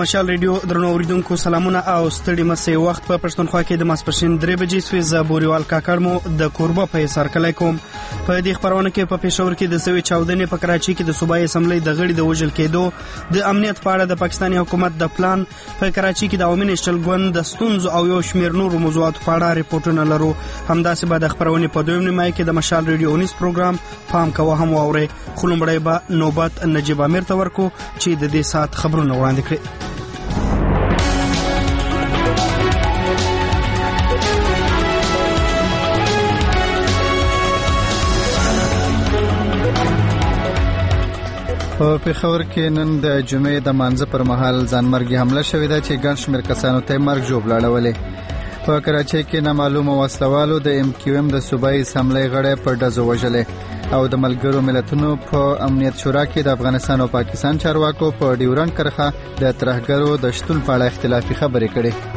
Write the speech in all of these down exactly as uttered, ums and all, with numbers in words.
مشال ریډیو درنو اوریدونکو سلامونه او ستړي مسي وخت په پښتونخوا کې د ماسپښین درې بجې سوي زابوريوال کاکړ مو د کوربه په سر کلای کوم په دې خبرونه کې په پېښور کې د سوي چاودنې په کراچي کې د صوبایي اسمبلی د غړي د وژل کېدو د امنیت په اړه د پاکستاني حکومت د پلان په کراچي کې د عوامي نېشنل ګوند د ستونزو او یو شمېر نورو موضوعات په اړه ریپورتونه لرو. همداسې به د خبرونه په دویم نیمه کې د مشال ریډیو اونیس پروګرام پام کوه هم واوري. خلومړی به نوبت نجیب امیر ته ورکو چې د دې سات خبرونه وړاندې کړي. په پېښور کې نن د جمعې د مانځه پر مهال ځانمرګي حمله شوې ده چې ګڼ شمېر کسانو ته مرګ ژوبلاړولې. په کراچۍ کې نامعلومه وسلوالو د ایم کیو ایم د صوبایي اسمبلی غړی په ډزو وژلې او د ملګرو ملتونو په امنیت شورا کې د افغانستان او پاکستان چارواکو په ډیورنډ کرښه د ترهګرو د شتون په اړه اختلافي خبرې کړې.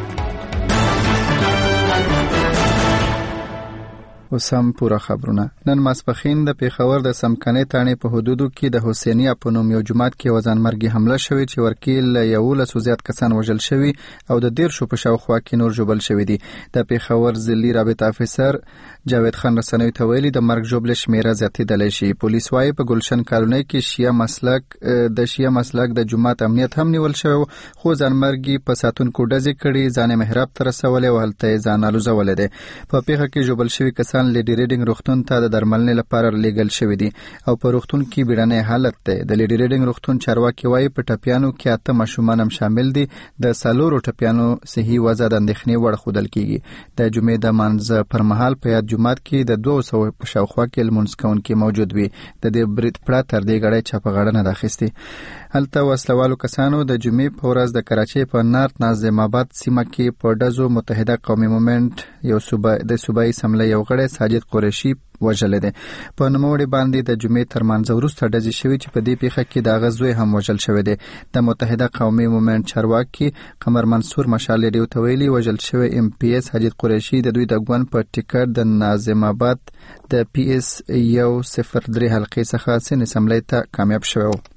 اوس هم پوره خبرونه. نن ماسپښین د پېښور د سمکنۍ تاڼې په حدودو کې د حسینیه په نوم یو جومات کې یوه ځانمرګي حمله شوې چې ورکې له یولسو زیات کسان وژل شوي او د دیرشو په شاوخوا کې نور ژوبل شوي دي. د پېښور ضلعي رابطه افیسر جاوید خان رسنیو ته ویلي د مرګ ژوبلې شمېره زیاتېدلی شي. پولیس وایي په ګلشن کالونۍ کې شیعه مسلک د شیعه مسلک د جومات امنیت هم نیول شوی خو ځانمرګي په ساتونکو ډزې کړي، ځان محراب ته رسولی او هلته یې ځان الوزولی دی. په پېښه کې ژوبل شوي کسان لیډي ریډینګ روغتون ته د درملنې لپاره لیږل شوي دي او په روغتون کې بیړنی حالت دی. د لیډي ریډینګ روغتون چارواکي وایي په ټپیانو کې اته ماشومان هم شامل دي. د څلورو ټپیانو صحي وضع د اندېښنې وړ ښودل کېږي. د جمعې د مانځه پر مهال په یاد جومات کې د دوه سوه په شاوخوا کې لمونځ کوونکي موجود وي. د دې برید پړه تر دې غړی چا په غاړه نه ده اخیستې. هلته وسلوالو کسانو د جمعې په ورځ د کراچۍ په نارت ناظم آباد سیمه کې په ډزو متحده قومي مومنټ یو صوبه د صوبایي اسمبلی یو غړی ساجد قریشي وژلی دی. په نوموړي باندې د جمعې تر مانځه وروسته ډزې شوي چې په دې پیښه کې د هغه زوی هم وژل شوی دی. د متحده قومي مومنټ چارواکي قمر منصور مشال ریډیو ته ویلي وژل شوی ایم پی اس ساجد قریشي د دوی د ګوند په ټیکټ د ناظم آباد د پی اس یو صفر درې حلقې څخه سن اسمبلی ته کامیاب شوی و.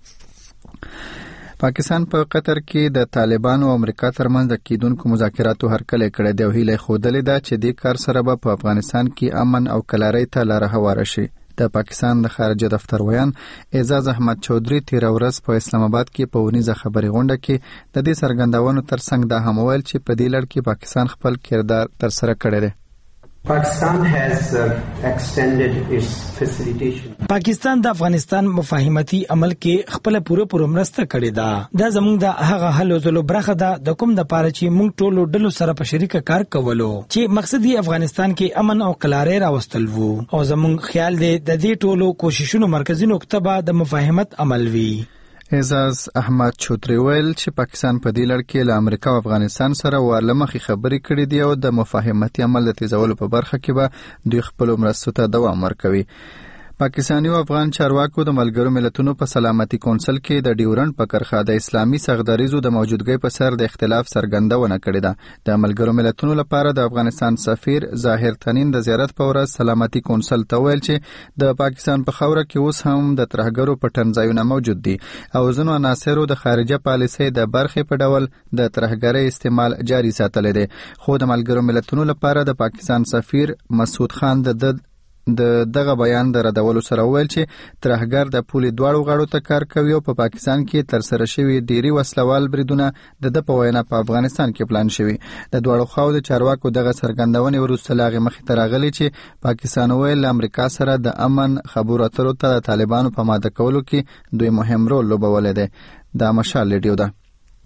پاکستان په قطر کې د طالبانو او امریکا ترمنځ د کېدونکو مذاکراتو هرکلی کړی دی او هیله یې ښودلې ده چې دې کار سره به په افغانستان کې امن او کلارۍ ته لاره هواره شي. د پاکستان د خارجه دفتر ویان اعزاز احمد چودري تېره ورځ په اسلام آباد کې په ونیزه خبري غونډه کې د دې څرګندونو ترڅنګ دا هم وویل چې په دې لړ کې پاکستان خپل کردار ترسره کړی دی. Pakistan has uh, extended its facilitation. پاکستان د افغانستان مفاهمتي عمل کې خپل پوره پوره مرسته کړې ده. دا زموږ د هغه حل وزلو برخه ده د کوم د پاره چې موږ ټولو ډلو سره په شریکه کار کولو چې مقصد یې افغانستان کې امن او کلارۍ راوستل وو او زموږ خیال دی د دې ټولو کوششونو مرکزي نقطه به د مفاهمت عمل وي. اعزاز احمد چودري ویل چې پاکستان په دې لړ کې له امریکا او افغانستان سره ورله مخې خبرې کړې دي او د مفاهمتي عمل د تیزولو په برخه کې به دوی خپلو مرستو ته دوام ورکوي. پاکستاني او افغان چارواکو د ملګرو ملتونو په سلامتي کونسل کې د ډیورنډ په کرښه د اسلامي سغدریزو د موجودګۍ په سر د اختلاف څرګندونه کړې ده. د ملګرو ملتونو لپاره د افغانستان سفیر ظاهر تنین د زیارت په ورځ سلامتي کونسل ته ویل چې د پاکستان په خاوره کې اوس هم د ترهګرو پټنځایونه موجود دي او ځینو عناصرو د خارجه پالیسۍ د برخې په ډول د ترهګرۍ استعمال جاري ساتلی دی. خو د ملګرو ملتونو لپاره د پاکستان سفیر مسعود خان د د دغه بیان د ردولو سره ویل چې ترهګر د پولې دواړو غاړو ته کار کوي او په پا پاکستان کې ترسره شوي ډیری وسلوال بریدونه د ده په وینا په افغانستان کې پلان شوي. د دواړو خواو د چارواکو دغه څرګندونې وروسته له هغې مخې ته راغلي چې پاکستان ویل له امریکا سره د امن خبرو اترو ته د طالبانو په ماده کولو کې دوی مهم رول لوبولی دی. دا مشال ریډیو ده.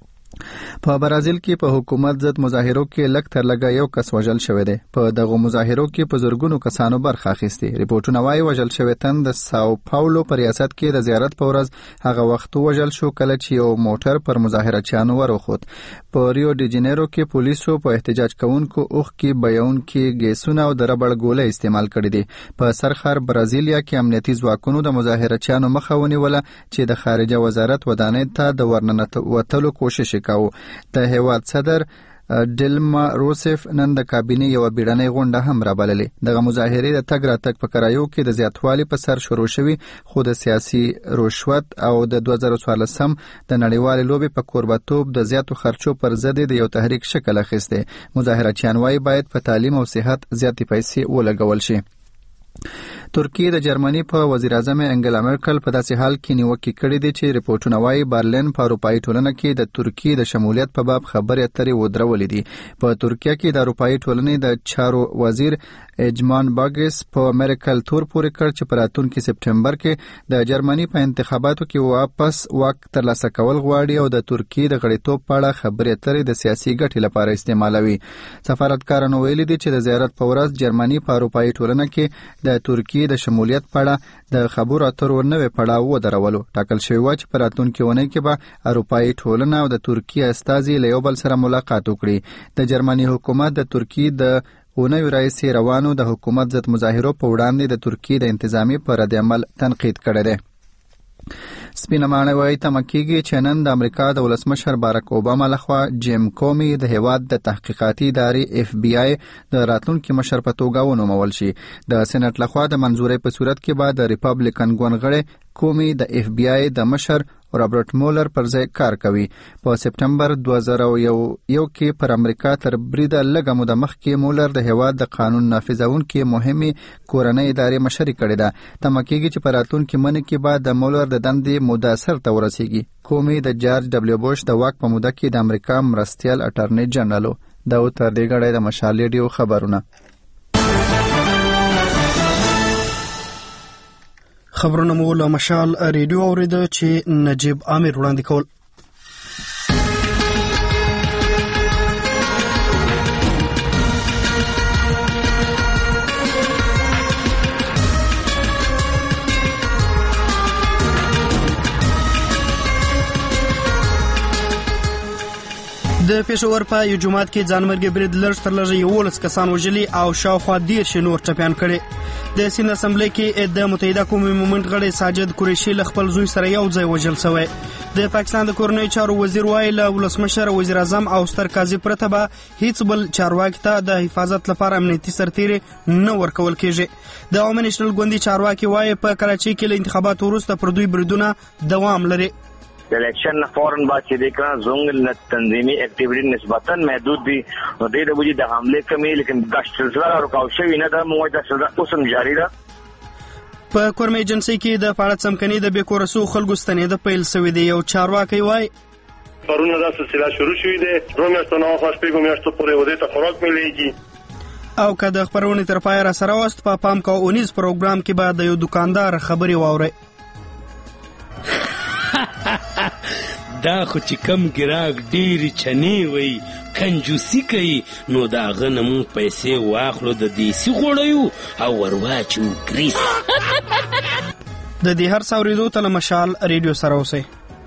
په برازیل کې په حکومت ضد مظاهرو کې لږ تر لږه یو کس وژل شوی دی. په دغه مظاهرو کې په زرګونو کسانو برخه اخیستې. ریپورټونه وایي وژل شوی تن د ساو پاولو په ریاست کې د زیارت په ورځ هغه وخت وژل شو کله چې یو موټر پر مظاهرچیانو وروخوت. په ریو ډي جنیرو کې پولیسو په احتجاج کوونکو اوښ کې بیونکي ګیسونه او د ربړ ګولۍ استعمال کړي دي. په سرخر برازیلیا کې امنیتي ځواکونو د مظاهرچیانو مخه ونیوله چې د خارجه وزارت ودانۍ ته د ورننوتلو کوشش کاوه. د هیواد صدر ډیلما روسف نن د کابینې یو بیړنۍ غونډه هم رابللې. دغه مظاهرې د تګ راتګ په کرایو کې د زیاتوالي په سر شروع شوي، خو د سیاسي رشوت او د دوه زره څوارلسم د نړیوالې لوبې په کوربتوب د زیاتو خرچو پر ضد د یو تحریک شکل اخیستی. مظاهرچیان وايي باید په تعلیم او صحت زیاتې پیسې ولګول شي. ترکیه د جرمني په وزیر اعظم انګلا مرکل په داسې حال کې نیوکې کړې دي چې ریپورټونه وايي برلین په اروپایي ټولنه کې د ترکیه د شمولیت په باب خبرې اترې ودرولې دي. په ترکیه کې د اروپایي ټولنې د چارو وزیر اجمان باګس په مرکل تور پورې کړ چې په راتلونکي سپټمبر کې د جرمني په انتخاباتو کې واپس واک ترلاسه کول غواړي او د ترکیه د غړیتوب په اړه خبرې اترې د سیاسي ګټې لپاره استعمالوي. سفارتکارانو ویلي دي چې د زیارت په ورځ جرمني په اروپایي ټولنه کې د ترکیه د شمولیت په اړه د خبرو اترو نوې پړاو ودرولو. ټاکل شوی و چې په راتلونکي اونۍ کې به اروپایي ټولنه او د ترکیه استازي له یو بل سره ملاقات وکړي. د جرمني حکومت د ترکیه د اونۍ راهیسې روانو د حکومت ضد مظاهرو په وړاندې د ترکیه د انتظامی پر رد عمل تنقید کړی دی. سپینه ماڼۍ وایي تمه کېږي چې نن د امریکا د ولسمشر باراک اوباما لخوا جیم کومي د هیواد د تحقیقاتي ادارې اف بی آی د راتلونکي مشر په توګه ونومول شي. د سېنات لخوا د منظورۍ په صورت کې به د ریپبلیکن ګوند غړی کومي د اف بی آی د مشر رابرټ مولر پر ځای کار کوي. په سپټمبر دوه زره یو کې پر امریکا تر بریده لږه موده مخکې مولر د هیواد د قانون نافذونکې مهمې کورنۍ ادارې مشري کړې ده. تمه کېږي چې په راتلونکي منې کې به د مولر د دندې موده سرته ورسیږي. کومي د جارج ډبلیو بوش د واک په موده کې د امریکا مرستیال اټارنی جنرال و. دا و تر دې غړی د مشال ریډیو خبرونه. خبرونه مو له مشال ریډیو اوریده چې نجیب عامر وړاندې کول. د پېښور په یو جومات کې ځانمرګي برید لږ تر لږه یولس کسان وژلي او شاوخوا دېرش نور ټپیان کړي. د سیند اسمبلی کې د متحده قومي مومنټ غړی ساجد قریشي له خپل زوی سره یو ځای وژل شوی. د پاکستان د کورنۍ چارو وزیر وایي له ولسمشر، وزیر اعظم او ستر قاضي پرته به هیڅ بل چارواکي ته د حفاظت لپاره امنیتي سرتیري نه ورکول کېږي. د عوامي نیشنل ګوندي چارواکي وایي په کراچۍ کې له انتخاباتو وروسته پر دوی بریدونه دوام لري. الیکشن نه فورن بعد چې د کړه زونګ تنظیمي اکټیویټي نسبتا محدود دي نو د دې وجې د حمله کمی لیکن د سلسله رکاو شوی نه د موجوده سلسله اوسم جاری ده. په کورمه ایجنسی کې د پاړه څمکني د بیکورسو خلکو ستنې د پیل سوي دی. یو چارواکي وایي پرونه دا سلسله شروع شوې ده، دوه میاشتې نه خلاص پیګو میاشتې پورې وده ته خوراک مليږي. او که د خبرونې تر پای را سره واست په پام کا اونیز پروګرام کې به د یو دکاندار خبري واوري. دا خو چې کم ګراک ډېری چنې وي کنجوسي کوي نو د هغه نه مونږ پیسې واخلو د دیسي غوړیو او ور واچو ګریس. د دې هر څه اورېدو ته له مشال ریډیو سره اوسئ.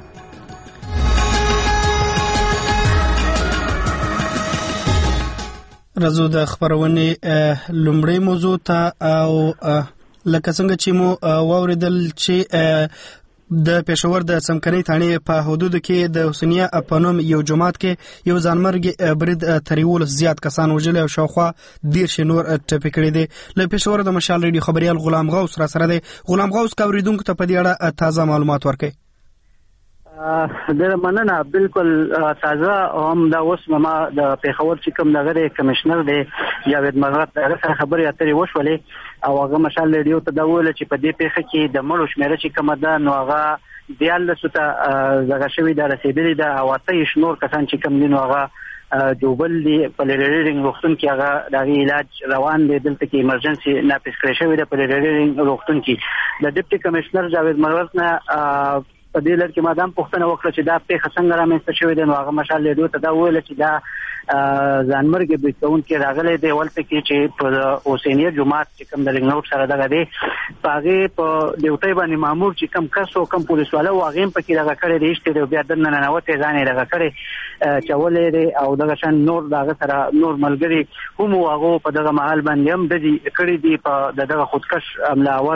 راځو د خپرونې لومړۍ موضوع ته او لکه څنګه چې مو واورېدل چې د پېښور د څمکني تاڼې په حدودو کې د حسینیه په نوم یو جومات کې یو ځانمرګي برید تر یولس زیات کسان وژلي او شاوخوا دېرش نور ټپي کړي دي. له پېښور د مشال ریډیو خبریال غلام غوث را سره دی. غلام غوث که اورېدونکو ته په دې اړه تازه معلومات ورکړي. د مننه بالکل تازه هم دا اوس ما د پېښور چې کوم دغه کمشنر دی جاوید مغرب هغه سره خبرې اترې وشولې او هغه مشال ریډیو ته دا وویل چې په دې پیښه کې د مړو شمیره چې کومه ده نو هغه دیارلسو ته دغه شوي ده رسېدلي ده او اته یې نور کسان چې کوم دي نو هغه جوبل دي په لیرینګ روغتون کې هغه د هغې علاج روان دی. دلته کې ایمرجنسي ناپس کړی شوی ده په لیرینګ روغتون کې. د ډیپټي کمشنر جاوید مغرب نه په دې لړ کې ما دام پوښتنه وکړه چې دا پیښه څنګه رامنځته شوې ده نو هغه مشال ریډیو ته دا وویل چې دا ځانمرګي برید کوونکی راغلی دی ولته کې چې په حسینیه جومات چې کوم د لنګنوټ سره دغه دی په هغې په ډیوټۍ باندې مامور چې کوم کس او کوم پولیسواله و هغې هم پکې دغه کړی دی ایستی دی بیا دننه ننوتی ځان یې دغه کړی چولی دی او دغه شان نور د هغه سره نور ملګري هم و هغو په دغه محل باندې هم ډزې کړي دي په د دغه خودکش حمله اول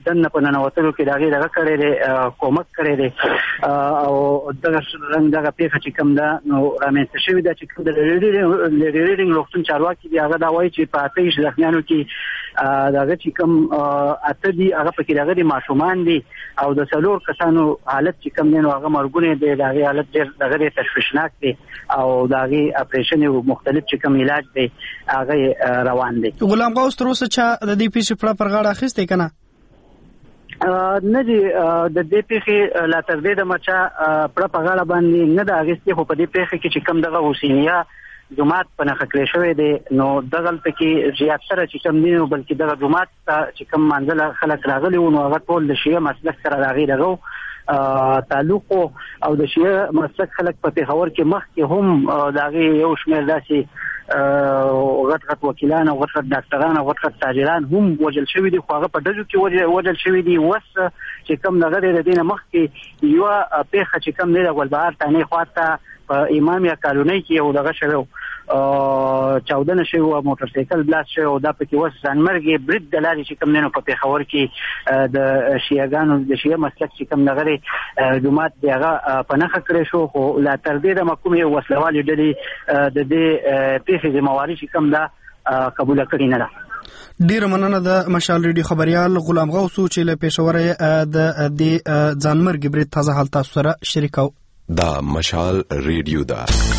دنه په ننوتلو کې دغه دغه کړی دی کومک کړی دی او دغه رنګ دغه پیښه چې کوم ده نو رامنځته شوې ده چې کوم د ریډینګ روغتون چارواکي دی هغه دا وایي چې په اتهیش زخمیانو کې دغه چې کوم اته دي هغه پکې دغه د ماشومان دي او د څلور کسانو حالت چې کوم دی نو هغه مرګونه دی دغه حالت ډېر دغه تشویشناک دی او دغه اپریشن او مختلف چې کوم علاج دی هغه روان دی. غلام غوث تر اوسه چا د دې پیښې په پر غاړه اخیستې کنه؟ نه دي د دې پیښې لا تر دې د مچا پر په غاړه باندې نه د اغستې خو په دې پیښې کې چې کوم دغه حسینیه جماعت په نخ کړی شوی دی نو دغه کې زیاتره چې کوم دي بلکې دغه جماعت چې کوم منځله خلک راغلي و نو هغه ټول د شیعه مسلک سره راغلي دغه تعلق او د شیعه مسلک خلک په پیښور کې مخ کې هم دغه یو شمېر داسې غټ غټ وکیلان او غټ غټ ډاکټران او غټ غټ تاجران هم وجل شوی دي خو هغه په دغه کې وجل شوی دي وس چې کوم دغه د دینه مخ کې یو پیښه چې کوم نه ولبار تانه خواته په امامیا کالونی کې یو دغه شوی چودنه شوی او موټر سایکل بلاست شوی او دا پکې وس ځانمرګي برید د لارې چې کوم نه په پیښور کې د شیعاګانو د شیعه مسلک چې کوم دغه جماعت دغه په نخ کړی شو خو لا تر دې د محکومې وسلوالې ډلې د دې پیښې ذمہواری چې کوم دا قبول کړی نه ده. ډیره مننه د مشال ریډیو خبريال غلام غوث چې له پېښور د دې ځانمرګي برید تازه حالت تاسو سره شریکو. دا مشال ریډیو دا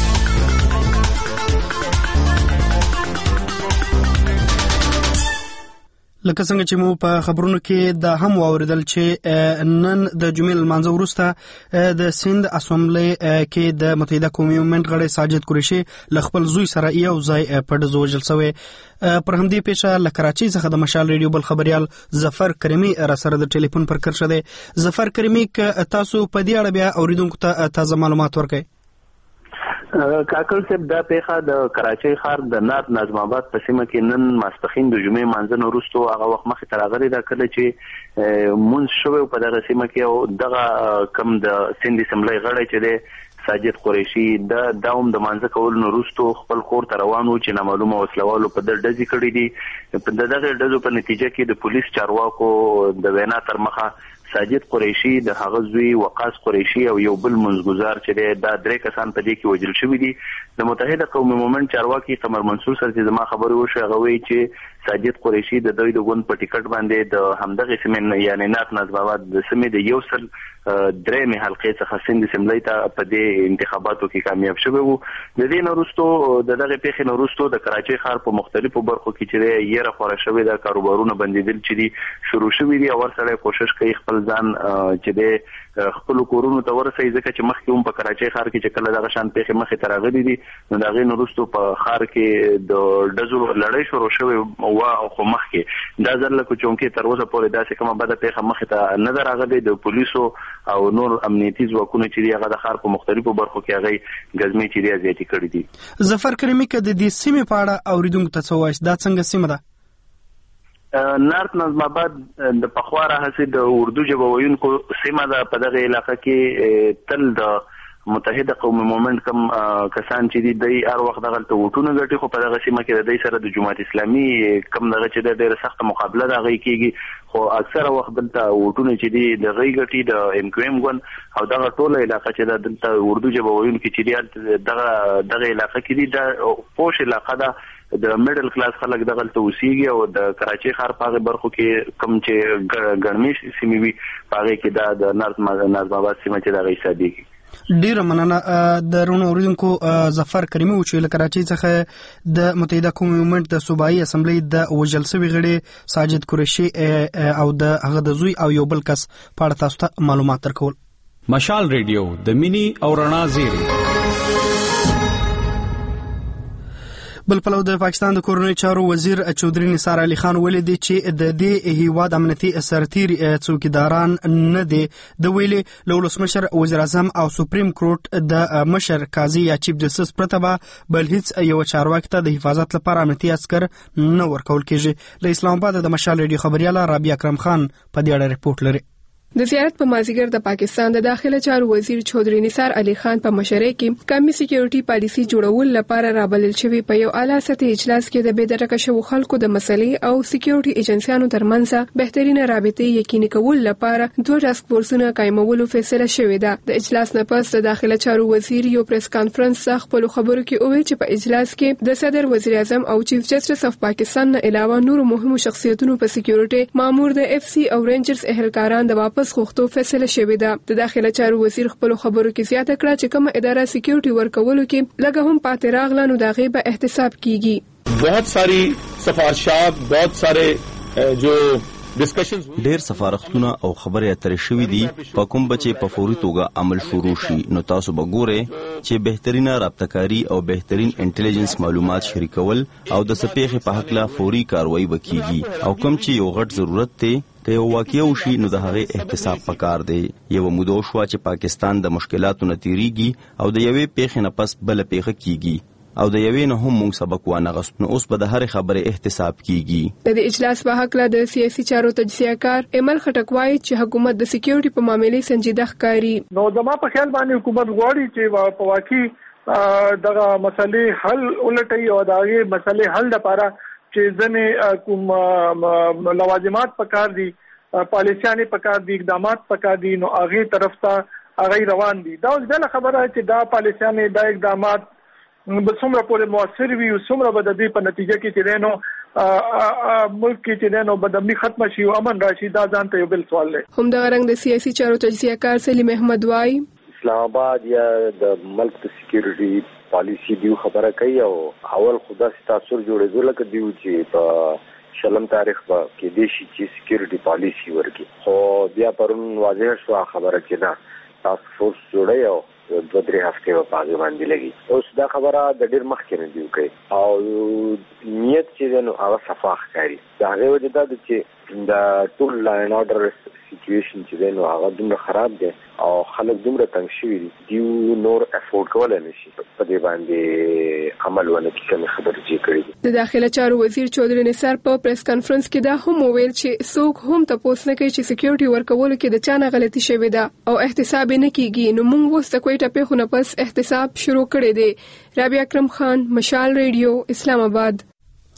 لکه څنګه چې مو په خبرونو کې دا هم واوریدل چې نن د جمعې لمانځه وروسته د سند اسمبلی کې د متحده قومي مومنت غړی ساجد قریشي له خپل زوی سره یو ځای په ډزو وژل شوی. پر همدې پیښه له کراچۍ څخه د مشال ریډیو بل خبريال ظفر کریمي را سره د ټلیفون پر کرښه دی. ظفر کریمي تاسو په دې اړه بیا اوریدونکو ته تازه معلومات ورکړئ. کاکل صاحب دا پیښه د کراچۍ ښار د نات نظم آباد په سیمه کې نن ماسپښین د جمعې مانځنه وروسته هغه وخت مخې ته راغلی دا کله چې مونځ شوی په دغه سیمه کې او دغه کم د سند اسمبلی غړی چې دی ساجد قریشي د داوم د مانځه کول نو وروسته خپل کور ته روان و چې نامعلومه وسلوالو په د ډزې کړې دي. په دغه ډزو په نتیجه کې د پولیس چارواکو د وینا تر مخه ساجد قریشي د هغه زوی وقاص قریشي او یو بل منځګزار چې دا درې کسان په دې کې وژل شوي دي. د متحده قومي مومنت چارواکي قمر منصور سره چې زما خبرې وشوې هغه وایي چې ساجد قریشي د دوی د ګوند په ټیکټ باندې د همدغه سیمې یعنې نات نظم آباد د سیمې د یو سل درېمې حلقې څخه سند اسمبلی ته په دې انتخاباتو کې کامیاب شوی وو. د دې نه وروسته د دغه پیښې نه وروسته د کراچۍ ښار په مختلفو برخو کې چې یې راخوره شوې ده کاروبارونه بندېدل چې دي شروع شوي دي او ورسره کوشش کوي خپل ځان چې د خپل کورونو ته ورسېږي ځکه چې مخکې هم په کراچۍ ښار کې چې کله دغه شان پیښې مخې ته راغلي دي نو د هغې نه وروسته په ښار کې د ډزو لړۍ شروع شوې وه خو مخکې دا ځل لکه چونکې تر اوسه پورې داسې کومه بده پیښه مخې ته نه ده راغلې. د پولیسو او نور امنیتي ځواکونه چې دي هغه د ښار په مختلفو برخو کې هغې ګزمې چې دي زیاتې کړي دي. ظفر کریمي که د دې سیمې په اړه اوریدونکو ته څه وایي دا څنګه سیمه ده؟ نارت نظم آباد د پخوا راهیسې د اردو ژبه ویونکو سیمه ده. په دغه علاقه کې تل د متحده قومي مومنت کم کسان چې دي دوی هر وخت دغلته ووټونه ګټي خو په دغه سیمه کې د دوی سره د جماعت اسلامي کم دغه چې د ډېره سخته مقابله د هغې کېږي خو اکثره وخت دلته ووټونه چې دي د هغې ګټي د ایم کیو ایم ګوند او دغه ټوله علاقه چې ده دلته اردو ژبه ویونکي چې دي دغه دغه علاقه کې دي دا پوش علاقه ده د میډل کلاس خلک دغلته اوسېږي او د کراچۍ ښار په هغې برخو کې کوم چې ګڼمې سیمې وي په هغې کې دا د نارت نظم آباد سیمه چې د هغې حسابېږي. ډیره مننه د رونو اوریدونکو ظفر کریمي و چې له کراچۍ څخه د متحده قومي مومنت د صوبایي اسمبلی د وژل شوي غړي ساجد قریشي او د هغه د زوی او یو بل کس په اړه تاسو ته معلومات درکول. مشال ریډیو د مینی او رڼا زیری. بل پلو د پاکستان د کورنۍ چارو وزیر چودري نثار علي خان ولیدي چې د دې هیواد امنیتي سرتیر څوکیداران نه دي د ویلي لولسمشر وزیر اعظم او سپریم کورټ د مشر قاضي یا چیف جسټس پرتبه بل هیڅ یو چارواکي ته د حفاظت لپاره امنیتي عسكر نه ورکول کیږي. له اسلام آباد د مشال ریډیو خبرياله رابعه اکرم خان په دې اړه ریپورت لري. د زیارت په مازیګر د پاکستان د داخله چارو وزیر چودري نثار علي خان په مشرۍ کې قومي سکیورټي پالیسي جوړول لپاره رابلل شوی په یو اعلی سطحي اجلاس کې د بېدرکه شو خلکو د مسلې او سکیورټي ایجنسیانو ترمنځ بهترینه رابطې یقیني کول لپاره دوه ټاسک فورسونه قائمولو فیصله شوې ده. د اجلاس نه پس د داخله چارو وزیر یو پریس کانفرنس خپل خبرو کې وویل چې په اجلاس کې د صدر وزیر اعظم او چیف جسټس اف پاکستان نه علاوه نور مهمو شخصیتونو په سکیورټي مامور د اف سی او رینجرز اهلکاران د واپس غوښتو فیصله شوې ده. د داخله چارو وزیر خپل خبرو کې زیاته کړه چې کومه اداره سکیورټي ورکولو کې لږه هم پاتې راغله نو د غیبه احتساب کیږي. बहुत सारी سفارشات बहुत سارے جو ډیر سفارښتونه او خبرې اترې شوې دي په کوم بچي په فوري توګه عمل شروع شي نو تاسو به ګورئ چې بهترینه رابطه‌کاري او بهترین انټيليجنس معلومات شریکول او د سپېخې په حق لا فوري کاروایی وکړي او کوم چې یو غټ ضرورت دی که یو واقعي وشي نو د هغې احتساب پکار دی. یو موده شوه چې پاکستان د مشکلاتو نه تیریږي او د یوې پیښې نه پس بله پیښه کیږي او د یوې نه هم موږ سبق وانغست نو اوس به د هرې خبرې احتساب کیږي. د اجلاس په حق له د سیاسي چارو تجزیه کار ایمل خټک وایي چې حکومت د سکیورټي په معاملې سنجیده ښکاري. نو زما په خیال باندې حکومت غواړي چې په واقعي دغه مسلې حل ولټي او دغه مسلې حل لپاره چې ځنې کوم لوازمات پکار دي پالیسیانې پکار دي اقدامات پکار دي نو هغه طرف ته هغه روان دي. دا اوس بل خبره چې دا پالیسیانې دا اقدامات به څومره پورې مؤثر وي او څومره به د دې په نتیجه کې چې دینو ملک کې چې دینو بدامني ختم شي او امن راشي دا ځان ته یو بل سوال دی. هم دا رنګ د سیاسي چارو تجزیه کار سلیم احمد وای اسلام آباد یا د ملک د سکیورټي پالیسی دیو خبره کوي او اول خدا سي تاثر جوړېدل لکه دیو چې په شلم تاریخ با کې دیشي چې سکیورټي پالیسی ورکی خو بیا پرون واضح شو خبره چې دا تاسک فورس جوړي او دو درې هفته په پاګ باندې لګي. اوس دا خبره د ډېر مخکې نه دی کوي او نیت چې نو هغه صفاح کوي دا هغه وجه دا چې د ټول لاین اورډر سچويشن چې نو هغه دومره خراب دی او خلک دومره تنګ شوي دي دیو نور افورد کولای نشي په دې باندې عمل ونه کوي خبرې چې کړې. د داخله چارو وزیر چودري نثار په پریس کانفرنس کې دا هم وویل چې څوک هم تاسو نه کوي چې سکیورټي ورکولو کې د چا نه غلطي شوې ده او احتساب نه کیږي نو موږ وسته کوټه په خونه پس احتساب شروع کړی دی. رابعه اکرم خان مشال ریډیو اسلام آباد.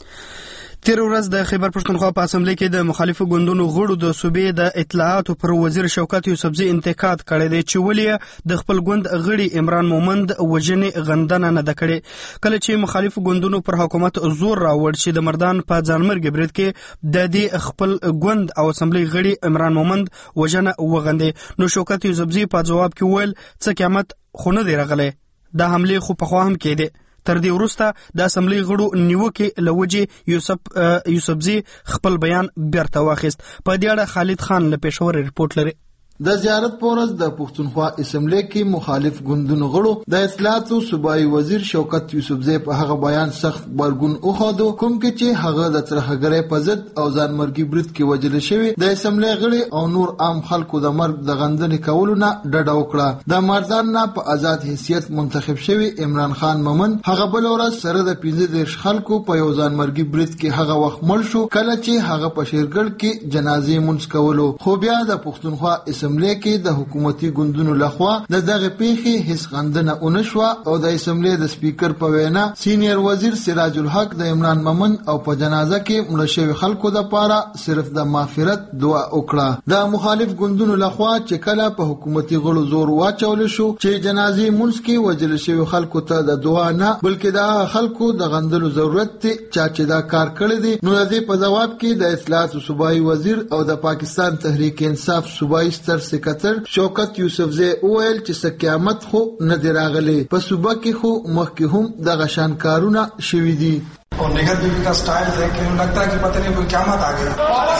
تیر ورځ د خیبر پښتونخوا په اسمبلی کې د مخالفو ګوندونو غړو د صوبې د اطلاعاتو پر وزیر شوکت یوسفزي انتقاد کړی دی چې ولې د خپل ګوند غړي عمران مومند وژنې غندنه نه ده کړې کله چې مخالفو ګوندونو پر حکومت زور راوړ چې د مردان په ځانمرګ برید کې د دې خپل ګوند او اسمبلی غړي عمران مومند وژنه وغندې نو شوکت یوسفزي په جواب کې وویل څه قیامت خو نه دی راغلی دا حمله خو په خوا هم کېده. تر دې وروسته د اسمبلی غړو نیوکې لوجې یوسف یوسفزي خپل بیان بیرته واخیست. په دې اړه خالد خان له پېښور ریپورت لري. د زیارت پورز د پښتونخوا اسمبلی کې مخالف ګوندونو غړو د اطلاعاتو صوبایي وزیر شوکت یوسفزي په هغه بیان سخت برګون اوخادو کوم کې چې هغه د ترخګرۍ په ضد او ځانمرګي برید کې وژل شوی د اسمبلی غړي او نور عام خلکو د مرګ د غندنې کولو نه ډډه وکړه. د مردان نه په آزاد حیثیت منتخب شوی عمران خان مومن هغه بل ورځ سره د پنځه دېرش خلکو په یو ځانمرګي برید کې هغه وخت مړ شو کله چې هغه په شیرګل کې جنازې مونځ کولو خو بیا د پښتونخوا اسمبلی کې د حکومتي ګوندونو لخوا د دغه پیښې هیڅ غندنه ونشوه او د اسمبلی د سپیکر په وینا سینیئر وزیر سراج الحق د عمران مومن او په جنازه کې مړه شوي خلکو لپاره صرف د مغفرت دعا وکړه. د مخالف ګوندونو لخوا چې کله په حکومتي غړو زور واچول شو چې جنازې مونځ کې وژل شوي خلکو ته د دعا نه بلکې د خلکو د غندلو ضرورت دی چا چې دا کار کړی دی نو د دې په جواب کې د اطلاعاتو صوبایي وزیر او د پاکستان تحریک انصاف صوبایي ستر سکرټر شوکت یوسفزي وویل چې څه قیامت خو نه دی راغلی په صوبه کې خو مخکې هم دغه شان کارونه شوي دي. और निगर बीबी का स्टाइल है कि लगता है कि पता नहीं कोई क़यामत आ गई. वापस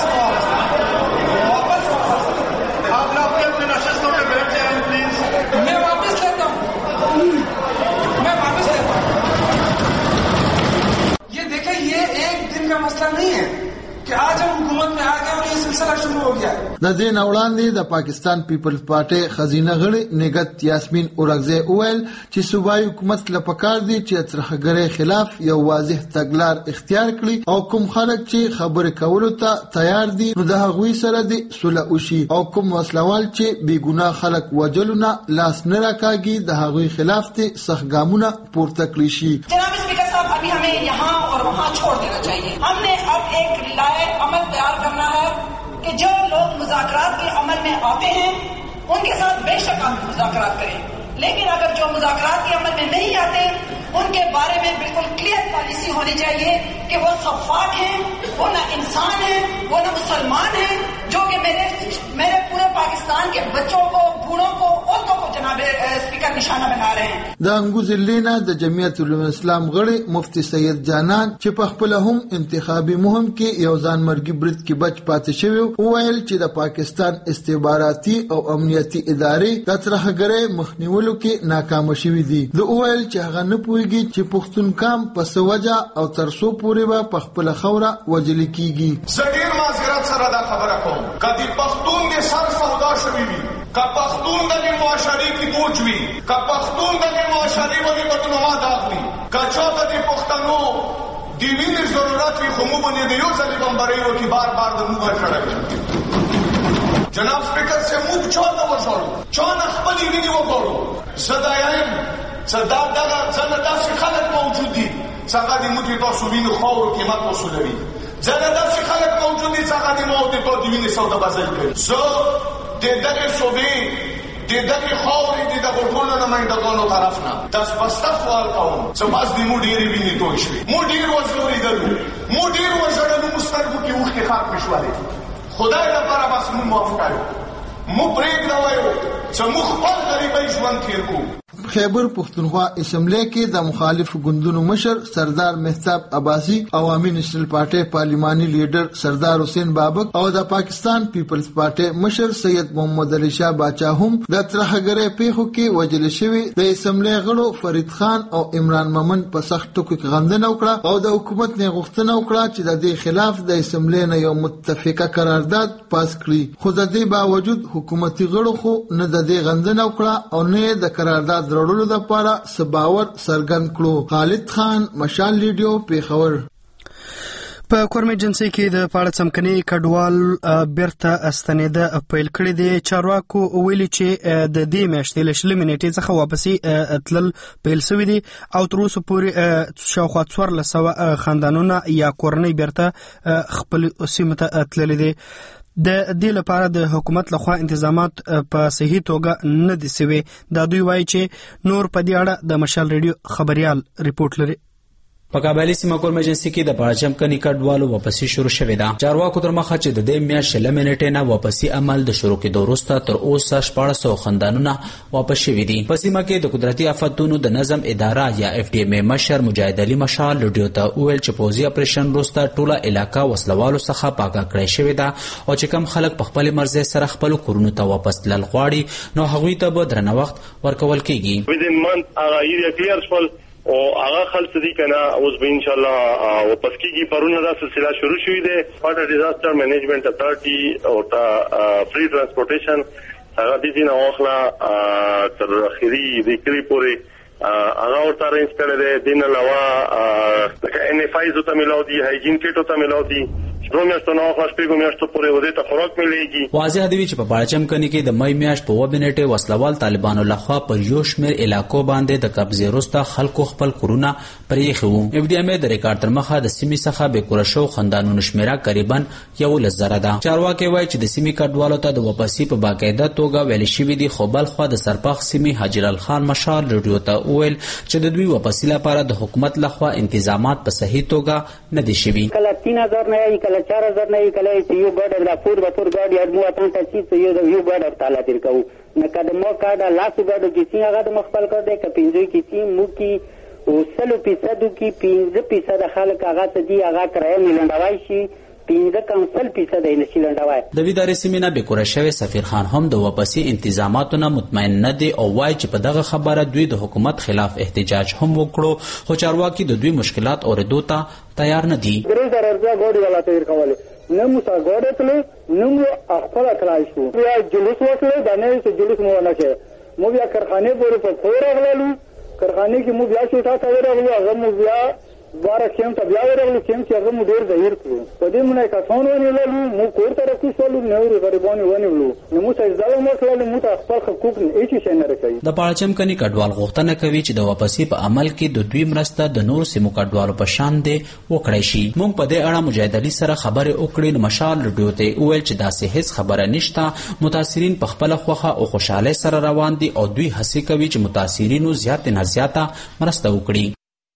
वापस आप लोग अपने नशिस्तों पे बैठ जाएं प्लीज. मैं वापस लेता हूँ मैं वापस लेता हूँ. ये देखें ये एक दिन का मसला नहीं है कि आज हम हुकूमत में आ गए और ये सिलसिला शुरू हो गया है। د دې وړاندې د پاکستان پیپلز پارټي خزینه غړي نګت یاسمین اورغزه اویل چې صوبایي حکومت له پکار دي چې ترخګرې خلاف یو واضح تګلار اختیار کړي او کوم خلک چې خبرې کولو ته تیار دي نو د هغوی سره د صلح وشي او کوم وسلوال چې بې ګناه خلک وجلونه لاس نه راکاږي د هغوی خلاف ته سخت ګامونه پورته کړی شي. جناب स्पीकर साहब, अभी हमें यहाँ और वहाँ छोड़ देना चाहिए. हमने अब एक लाए अमल तैयार करना है कि जो लोग मुज़ाकरात के अमल में आते हैं उनके साथ बेशक हम मुज़ाकरात करें, लेकिन अगर जो मुज़ाकरात के अमल में नहीं आते उनके बारे में बिल्कुल क्लियर पॉलिसी होनी चाहिए कि वो सफ़ाक हैं, वो ना इंसान हैं, वो ना मुसलमान हैं, जो कि मेरे मेरे पूरे पाकिस्तान के बच्चों को, बूढ़ों को, औरतों को जनाब स्पीकर निशाना बना रहे हैं. د انګوز لینا د جمعیت علماء اسلام غړي مفتی سید جانان چې په خپل هم انتخابي مهم کې یو ځان مرګي برید کې بچ پاتې شوی او ویل چې د پاکستان استخباراتي او امنیتي ادارې د ترهګرۍ مخنیولو کې ناکام شوي دي. د ویل چې هغه نه پوهیږي چې پښتون کام په سوجا او ترسو پورې به په خپل خوره وجل کیږي. زګیر مازګرات سره دا خبره کوم کدي پښتون دې سر سودا شوی وي کا پښتون د معاشري کې بوج وي کا پښتون د معاشري باندې بدنما داخلي کا چاته د پښتنو د وینې ضرورت وي خو موږ باندې یو ځل بمباري وکي بار بار د موږ سره. جناب سپیکر سے موږ چاته وشورو چانه خپل ویني وګورو صدایم صدا دغه څنګه داسې خلک موجود دي څنګه د موږ تاسو وینو خو قیمت وسولوي ځنه داسې خلک موجود دي څنګه د موږ ته د وینې سودا بازار کوي. زه د دغه صوبې د دغه خاورې د دغه ټولو نمائندګانو طرف نه تاسو بسته سوال کوم چې باز د مو ډېری ویني توي شي مو ډېر وزوري درو مو ډېر وژړل مسترګو کې وخت خاط پښواله خدای دا پر بس مو موافقایو مو پرېګ دا وایو چې مو خپل غریبۍ ژوند تیر کو. خیبر پختونخوا اسمبلی کې د مخالف ګوندونو مشر سردار مهتاب عباسي، عوامي نېشنل پارټي پارلماني لیډر سردار حسین بابک او د پاکستان پیپلز پارټي مشر سید محمد علي شاه باچا هم د ترهګرۍ پیښو کې وژل شوي د اسمبلی غړو فرید خان او عمران مومن په سخت ټکو کې غندنه وکړه او د حکومت نه غوښتنه وکړه چې د دې خلاف د اسمبلی نه یو متفقه قرارداد پاس کړي، خو د دې باوجود حکومتي غړو خو نه د دې غندنه وکړه او نه د قرارداد درولو لپاره سباور سرګند کړو. خالد خان، مشال ریډیو، پیښور. په کورمه جنسي کې د پاړه څمکني کډوال بیرته استنیده پیل کړی دی. چارواکو ویلي چې د دې میاشتې له شلمې نیټې څخه واپسي تلل پیل شوی دی او تر اوسه پورې شاوخوا څوارلس سوه خاندانونه یا کورنۍ بیرته خپل سیمه ته تللي دي. د دې لپاره د حکومت لخوا انتظامات په صحیح توګه نه دي سوي. دا دوی وایي چې نور په دې اړه د مشال ریډیو خبريال ریپورت لري. په قبایلی سیمه کورمه جنسي کې د پاړچم کني کډوالو واپسی شروع شوې ده. چارواکو تر مخه چې د دې میاشتې لمې نیټې نه واپسی عمل د شروع کېدو وروسته تر اوسه شپږ سوه خاندانونه واپس شوي دي. په سیمه کې د قدرتي آفتونو د نظم اداره یا اف ډي ام مشر مجاهد علي مشال ریډیو ته وویل چې پوځي اپریشن وروسته ټوله علاقه وسلوالو څخه پاکه کړې شوې ده او چې کم خلک په خپل مرزي سره خپل کورونو ته واپس تلل غواړي نو هغوی ته به درنه وخت ورکول کېږي. او هغه خلک دي کنه اوس به ان شاء الله واپس کیږي. پرونه دا سلسله شروع شوې ده. واټر ډیزاستر مینجمنت اتارټي او تا فری ترانسپورټیشن هغه د دې نه واخلا تر اخري ذکرې پورې هغه ورته رینج کړی دی. دین علاوه ان اف آیز ته ملاو دي، هایجین کټ ته ملاو دي. دوه میاشتو نه خلاص پیګو میاشتو پورې ودی ته خوراک مليږي. واضح دی چې په پاړچم کني کې د مې میاشت په وبنټه وسلوال طالبانو لخوا پر یو شمیر علاقو باندې د قبضې وروسته خلکو خپل کورونه پرې خو. اف ډي ام د ریکارډ تر مخه د سیمې څخه به کورشو خاندانونو شمیره تقریبا یو لزره ده. چارواکي وایي چې د سیمې کډوالو ته د واپسی په باقاعده توګه ویل شوی دی، خو بل خو د سرپاخ سیمې حاجرال خان مشال ریډیو ته ویل چې د دوی واپسی لپاره د حکومت لخوا انتظامات په صحیح توګه نه دي شوي. کله تین هزار نه یې کله چار هزار نه یې کله یو بارډر د پور په پور ګاډي ادمو اتن ته چې یو یو بارډر تعالی تیر کو نه کده مو کاډه لاسو ګاډو کې چې هغه د مخبل کړ دې ک پینځوي کې چې مو کې او سلو فیصدو کې پینځه فیصد خلک هغه ته دی هغه کرای ملنډوي شي پینځه کمسل فیصد یې نشي لنډوي. د ویدارې سیمینه به کورشوي سفیر خان هم د واپسی انتظاماتو نه مطمئن نه دي او وايي چې په دغه خبره دوی د حکومت خلاف احتجاج هم وکړو، خو چارواکي د دوی مشکلات اوریدو ته تیار نه دي. درې زره ورځې ګاډي ولا تیر کوله نه مو تا ګوډه کړو نو مو خپل کړای شو بیا جلوس وکړو دا نه چې جلوس مو نه کړ مو بیا کارخانه پورې په پور غللو کارخانه کې مو بیا شو تا تا ورغلو هغه مو بیا بار کېم ته بیا ورغلو کېم چې هغه مو ډېر ظاهر کړو په دې مونږه کاټون ونیولو مو کور ته راکوسولو نو غریبانو ونیولو نو مو څه ځاله مو کړل مو ته خپل حقوق نه هیڅ شي نه راکړي د پاړچم کني کډوال غوښتنه کوي چې د واپسی په عمل کې د دوی مرسته د نور سیمو کډوالو په شان دي وکړای شي موږ په دې اړه مجاهد علي سره خبرې وکړې نو مشال رډیو ته وویل چې داسې هیڅ خبره نشته متاثرین په خپل خوخه او خوشاله سره روان دي او دوی هڅه کوي چې متاثرینو زیات نه زیاته مرسته وکړي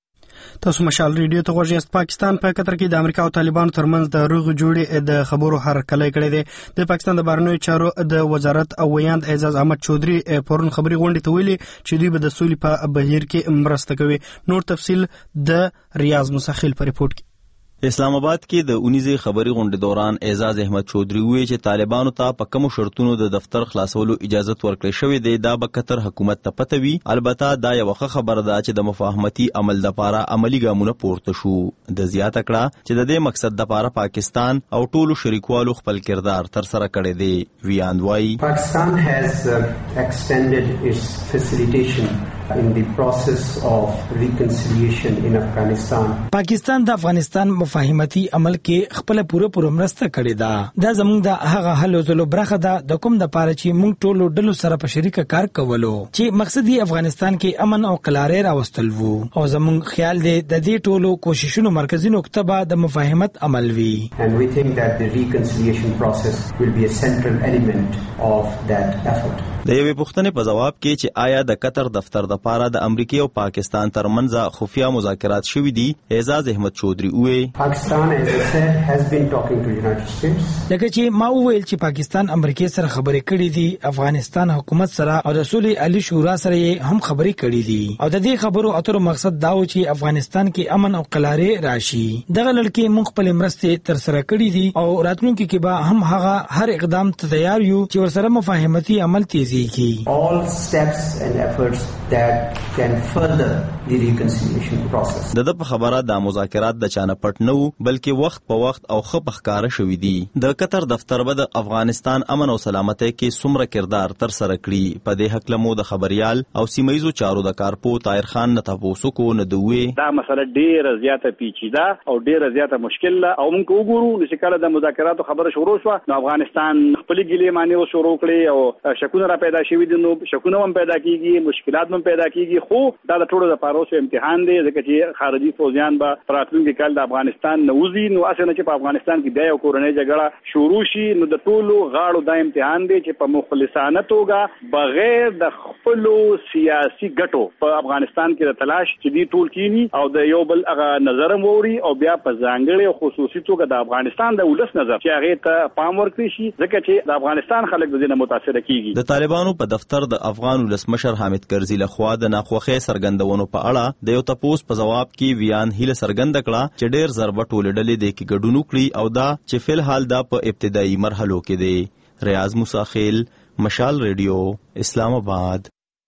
تاسو مشال ریډیو ته غوږی است. پاکستان په قطر کې د امریکا او طالبانو ترمنځ د روغ جوړې د خبرو هرکلی کړی دی. د پاکستان د بهرنیو چارو د وزارت او ویاند اعزاز احمد چودھری پرون خبري غونډې ته ویلي چې دوی به د سولې په بهیر کې مرسته کوي. نور تفصیل د ریاض مسخیل په ریپورت کې. اسلام آباد کې د اونیزې خبري غونډې دوران اعزاز احمد چودھری وی چې طالبانو ته په کوم شرطونو د دفتر خلاصولو اجازه ورکړې شوې ده دا به قطر حکومت ته پته وي. البته دا یو خبره ده چې د مفاهمتي عمل د پاره عملی ګامونه پورته شو. د زیاته کړه چې د دې مقصد د پاره پاکستان او ټولو شریکوالو خپل کردار تر سره کړی دی. ویاند وایي Pakistan has uh, extended its facilitation in the process of reconciliation in Afghanistan. پاکستان د افغانستان مفاهمتي عمل کې خپل پوره پوره مرسته کړې ده. دا زموږ د هغه حل زلو برخه ده د کوم د پاره چې موږ ټولو ډلو سره په شریکه کار کولو چې مقصد یې افغانستان کې امن او قلارې راوستل وو او زموږ خیال دی د دې ټولو کوششونو مرکزي نقطه به د مفاهمت عمل وي. And we think that the reconciliation process will be a central element of that effort. د یوې پوښتنې په جواب کې چې آیا د قطر دفتر د پاره د امریکا او پاکستان ترمنځ خفیا مذاکرات شوي دي اعزاز احمد چودھری وی Pakistan as I said has been talking to United States. لکه چې ما وویل چې پاکستان امریکا سره خبرې کړې دي افغانستان حکومت سره او د صلح علی شورا سره هم خبرې کړې دي او د دې خبرو اترو مقصد دا و چې افغانستان کې امن او قلارې راشي. دغه لړکې موږ خپل مرستې تر سره کړې دي او راتلونکي کې به هم هغه هر اقدام ته تیار یو چې ورسره مفاهمتي عمل تیزی کی. All steps and efforts that can further the reconciliation process. د په خبره د مذاکرات د چانه پټ نه بلکې وخت په وخت او خپ ښکارا شوې دي. د قطر دفتر به د افغانستان امن او سلامتۍ کې څومره کردار تر سره کړی په دې حق لمو د خبريال او سیمایزو چارو د کارپو طاهر خان نه تاسو کو نه دوی دا مسله ډیره زیاته پیچیده او ډیره زیاته مشکل او موږ وګورو چې کله د مذاکراتو خبره شروع شو نو افغانستان خپل ګلې معنی شروع کړي او شکونه را پیدا شوي دي نو شکونه هم پیدا کیږي مشکلات هم پیدا کیږي خو دا د ټولو لپاره اوس امتحان دی ځکه چې خارجي فوجیان به راتلونکي کال د افغانستان نه وځي نو اسنه چې په افغانستان کې د یو کورنۍ جګړه شروع شي نو د ټولو غاړو دا امتحان دی چې په مخلصانه توګه بغیر د خپل سیاسي ګټو په افغانستان کې د تلاش چې دی ټول کینی او د یو بل هغه نظر موري او بیا په ځانګړي خصوصي توګه د افغانستان د ولس نظر چې هغه ته پام ورکړي شي ځکه چې د افغانستان خلک د دې نه متاثر کیږي. د طالبانو په دفتر د افغان ولسمشر حامد کرزي لخوا د ناخوخي سرګندونو په اړه د یو تپوس په جواب کې ویان هیله سرګند کړه چې ډېر ضربه ټولډلې د کې ګډون کړي او دا چې فل حال دا په ابتدایي مرحلو کې دی. ریاض مساخیل مشال ریډیو اسلام آباد.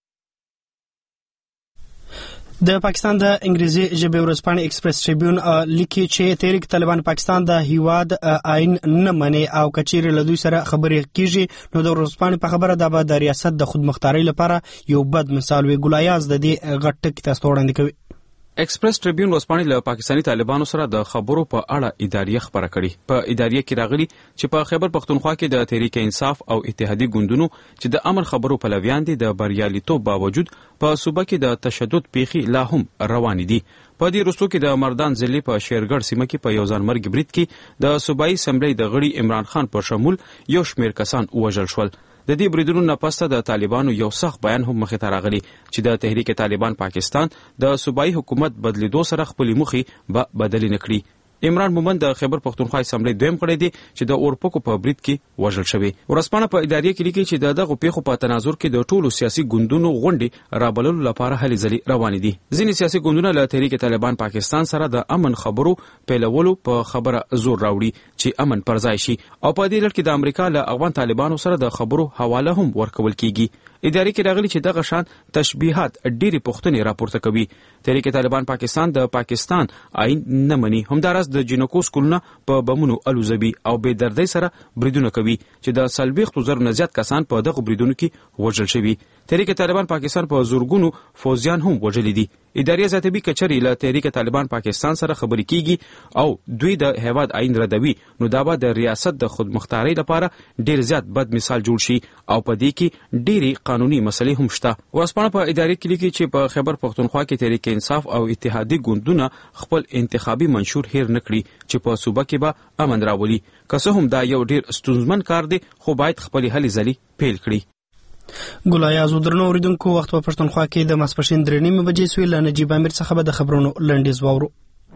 د پاکستان د انګریزي ژبې ورځپاڼې ایکسپریس ټریبیون لیکي چې تحریک طالبان پاکستان د هیواد آئین نه مني او کچېرې له دوی سره خبرې کیږي نو د ورځپاڼې په خبره دا به د ریاست د خودمختارۍ لپاره یو بد مثال وي. ګلایاز د دې غټ ټکی تاسو وړاندې کوي. ایکسپریس ټریبیون ورځپاڼې له پاکستاني طالبانو سره د خبرو په اړه اداریه خبره کړې. په اداریه کې راغلي چې په خیبر پختونخوا کې د تحریک انصاف او اتحادی ګوندونو چې د امن خبرو پلویان دي د بریالیتوب باوجود په صوبه کې د تشدد پیښې لا هم روان دي. په دې وروستو کې د مردان ضلع په شیرګړ سیمه کې په یو ځانمرګ برید کې د صوبایي اسمبلی د غړي عمران خان پر شمول یو شمېر کسان وژل شول. د دې بریدونو نه پسته د طالبانو یو سخت بیان هم مخې ته راغلی چې د تحریک طالبان پاکستان د صوبایي حکومت بدلیدو سره خپل مخي به بدلی نکړي. عمران مومن د خیبر پختونخوا اسمبلی دویم کړی دی چې د اورپکو په برید کې وژل شوی. ورځپاڼه په اداریه کې لیکي چې دغه پیښو په تناظر کې د ټولو سیاسي ګوندونو غونډې رابللو لپاره هلې ځلې روانې دي. ځینې سیاسي ګوندونه له تحریک طالبان پاکستان سره د امن خبرو پیلولو په خبره زور راوړي چې امن پر ځای شي او په دې لړ کې د امریکا له افغان طالبانو سره د خبرو حواله هم ورکول کیږي. ادارې کې راغلي چې دغه شان تشبیهات ډېری پوښتنې راپورته کوي. تحریک طالبان پاکستان د پاکستان آئین نه مني. همدارس د جنکو سکولونه په بمونو الوزوي او بې دردۍ سره بریدونه کوي چې د څلوېښتو زرو نه زیات کسان په دغه بریدونو کې وژل شوي. تحریک طالبان پاکستان په زورګونو فوجیان هم وژلي دي. اداري زیاتوي کچري له تحریک طالبان پاکستان سره خبرې کیږي او دوی د هیواد آئین ردوي نو دا به د ریاست د خودمختارۍ لپاره ډیر زیات بد مثال جوړ شي او په دې کې ډېری قانوني مسلې هم شته. ورځپاڼه په اداري کې لیکي چې په خیبر پښتونخوا کې تحریک انصاف او اتحادي ګوندونه خپل انتخابي منشور هیر نکړي چې په صوبه کې به امن راولي. که څه هم دا یو ډیر ستونزمن کار دی خو باید خپل هلې ځلې پیل کړي. ګلایازو درنو اوریدونکو وخت په پښتونخوا کې د ماسپښین درې نیمې بجې سوې له نجیب امیر څخه به د خبرونو لنډیز واورو.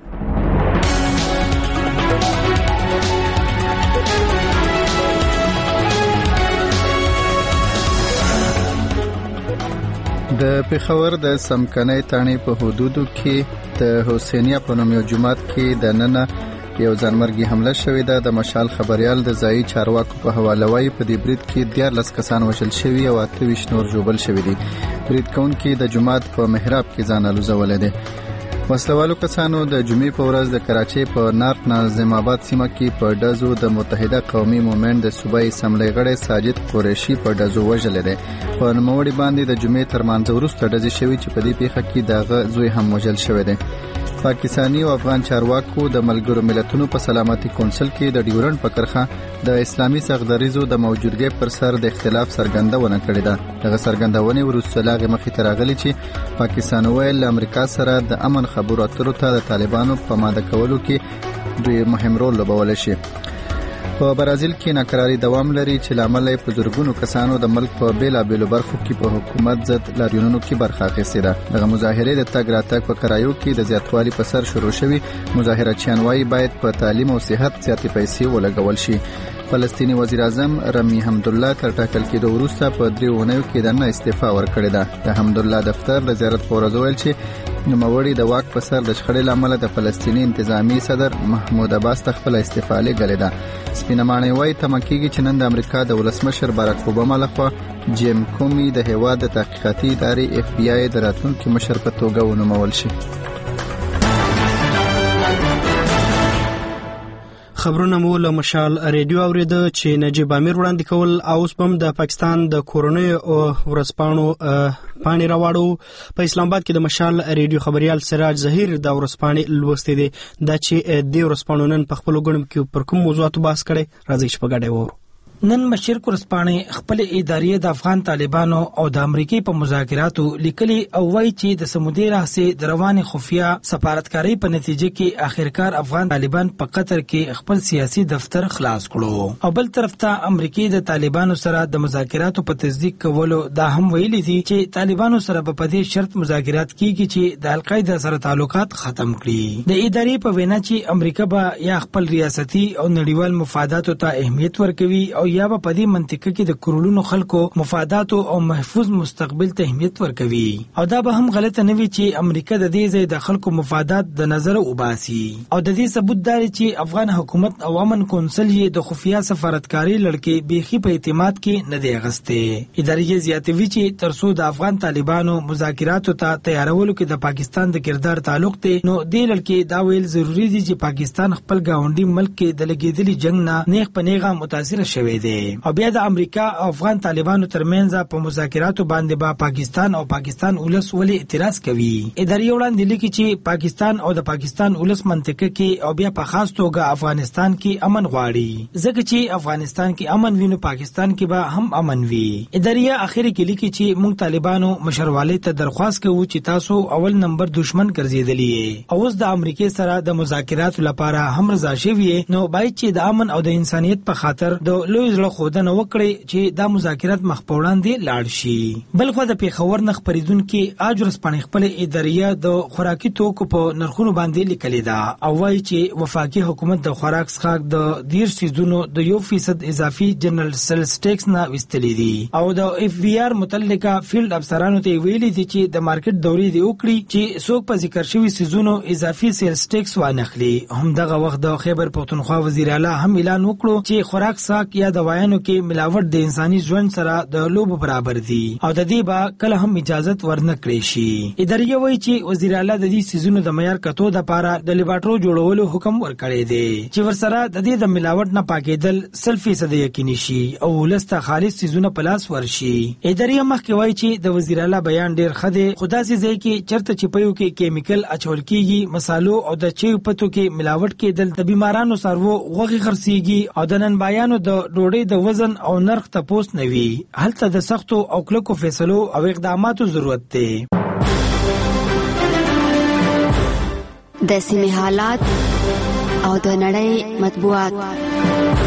د پېښور د سمکنۍ تاڼې په حدودو کې د حسینیه په نوم یو جومات کې د ننه یو ځانمرګي حمله شوې ده. د مشال خبريال د ځایي چارواکو په حواله وایي په دې برید کې دیارلس کسان وژل شوي او اته ویشت نور ژوبل شوي دي. برید کوونکي د جومات په محراب کې ځان الوزولی دی. وسلوالو کسانو د جمعې په ورځ د کراچۍ په نارت ناظم آباد سیمه کې په ډزو د متحده قومي مومنټ د صوبایي اسمبلۍ غړی ساجد قریشي په ډزو وژلی دی. په نوموړي باندې د جمعې تر مانځه وروسته ډزې شوي چې په دې پیښه کې د هغه زوی هم وژل شوی دی. پاکستاني او افغان چارواکو د ملګرو ملتونو په سلامتي کونسل کې د ډیورنډ په کرښه د اسلامي سغدریزو د موجودګۍ پر سر د اختلاف څرګندونه کړې ده. دغه څرګندونې وروسته لا غي مخې ته راغلي چې پاکستان ویل امریکا سره د امن خبرو اترو ته د طالبانو په ماده کولو کې دوی مهم رول لوبولی شي. په برازیل کې ناکراری دوام لري چې لامل یې په زرګونو کسانو د ملک په بیلابېلو برخو کې په حکومت ضد لاریونونو کې برخه اخیستې ده. دغه مظاهرې د تګ راتګ په کرایو کې د زیاتوالي په سر شروع شوي. مظاهرچیان وایي باید په تعلیم او صحت زیاتې پیسې ولګول شي. فلسطینی وزیر اعظم رمی حمدالله تر ټاکل کېدو وروسته په درې اونیو کې د نه استعفا ورکړې ده. د حمدالله دفتر د زیارت په ورځ ویل چې نوموړي د واک په سر د شخړې له امله د فلسطیني انتظامی صدر محمود عباس ته خپله استعفا لیږلې ده. سپینه ماڼۍ وایي تمه کېږي چې نن د امریکا د ولسمشر باراک اوباما لخوا جیم کومي د هیواد د تحقیقاتي ادارې اف بی آی د راتلونکي مشر په توګه ونومول شي. خبرونه مو له مشال ریډیو اوریده چې نجیب امیر وړاندې کول او اوس هم د پاکستان د کورونی ورځپاڼو پاڼې راوړو. په اسلام آباد کې د مشال ریډیو خبريال سراج ظهیر د ورځپاڼې لوستې دي دا چې د ورځپاڼو نن په خپل غونډه کې پر کوم موضوعات بحث کړي راځي چې په ګډه وورو. نن مشرق ورځپاڼې خپل ادارې د افغان طالبانو او د امریکای په مذاکراتو لیکلي او وایي چې د سمودي راهسي د رواني خفیا سفارتکاري په نتیجه کې اخرکار افغان طالبان په قطر کې خپل سیاسي دفتر خلاص کړو او بل طرف ته امریکای د طالبانو سره د مذاکراتو په تصدیق کولو دا هم ویلي دي چې طالبانو سره په دې شرط مذاکرات کیږي چې د القاعده سره تعلقات ختم کړي. د ادارې په وینا چې امریکا به یا خپل ریاستي او نړیوال مفاداتو ته اهمیت ورکوي او یا به په دې منطقه کې د کرولونو خلکو مفاداتو او محفوظ مستقبل ته اهمیت ورکوي او دا به هم غلطه نه وي چې امریکا د دې ځای د خلکو مفادات د نظر وباسي او د دې ثبوت دی چې افغان حکومت او امن کونسل یې د خفیا سفارتکاري لړکې بیخي په اعتماد کې نه دی غسته. ادارې زیاتوي چې ترڅو د افغان طالبانو مذاکراتو ته تیارولو کې د پاکستان د کردار تعلق دی نو دې لړکې دا ویل ضروری دي چې پاکستان خپل گاونډي ملک کې د لګیدلي جنگ نه نیغ په نیغه متاثر شوی دی او بیا د امریکا او افغان طالبانو ترمنځ په مذاکراتو باندې با پاکستان او پاکستان ولس ولې اعتراض کوي. ادارې وړاندې لیکي چې پاکستان او د پاکستان ولس منطقه کې او بیا په خاص توګه افغانستان کې امن غواړي ځکه چې افغانستان کې امن وینو پاکستان کې به هم امن وي. ادارې اخر کې لیکي چې موږ طالبانو مشروالۍ ته درخواست کوو چې تاسو اول نمبر دشمن ګرځیدلی او اوس د امریکای سره د مذاکراتو لپاره هم رضا شوی نو باید چې د امن او د انسانيت په خاطر د لوی ځل خودنه وکړي چې دا مذاکرات مخ په وړاندې لاړ شي. بلخو د پیښور نخ پریدونکو اجرس پنځ خپل ادارې د خوراکي توکو په نرخونو باندې لیکلي دا او وايي چې وفاقي حکومت د خوراک څخه د ډیر سیزونو د یو فیصد اضافي جنرال سیلز ټیکس نه وستلي دي او د اف بی آر متعلقه فیلډ افسرانو ته ویلي دي چې د مارکیټ دوري دی وکړي چې څوک په ذکر شوی سیزونو اضافي سیلز ټیکس وانخلي. هم دغه وخت د خیبر پښتونخوا وزیر اعلی هم اعلان وکړو چې خوراک ساک یا دوايانو کې ملاوټ د انساني ژوند سره د لوب برابر دي او د دې با کله هم اجازه ورنه کړی شي. ادارې وایي چې وزیر اعلی د دې سيزونو د معیار کتو د لپاره د لیبارټرو جوړولو حکم ورکړی دی چې ورسره د دې د ملاوټ نه پاکېدل سل فیصد یقیني شي او ولسته خالص سيزونه پلاس ورشي. ادارې مخکې وایي چې د وزیر اعلی بیان ډیر خده خدا سي ځای کې چرته چپیو کې کیمیکل اچول کیږي، مسالو او د چیو پتو کې ملاوټ کېدل، د بیمارانو سرو غوغي خرسيږي او د نن بیانو د ډوډۍ د وزن او نرخ ته پوس نوي. هلته د سختو او کلکو فیصلو او اقداماتو ضرورت دی. د سیمې حالات او د نړۍ مطبوعات.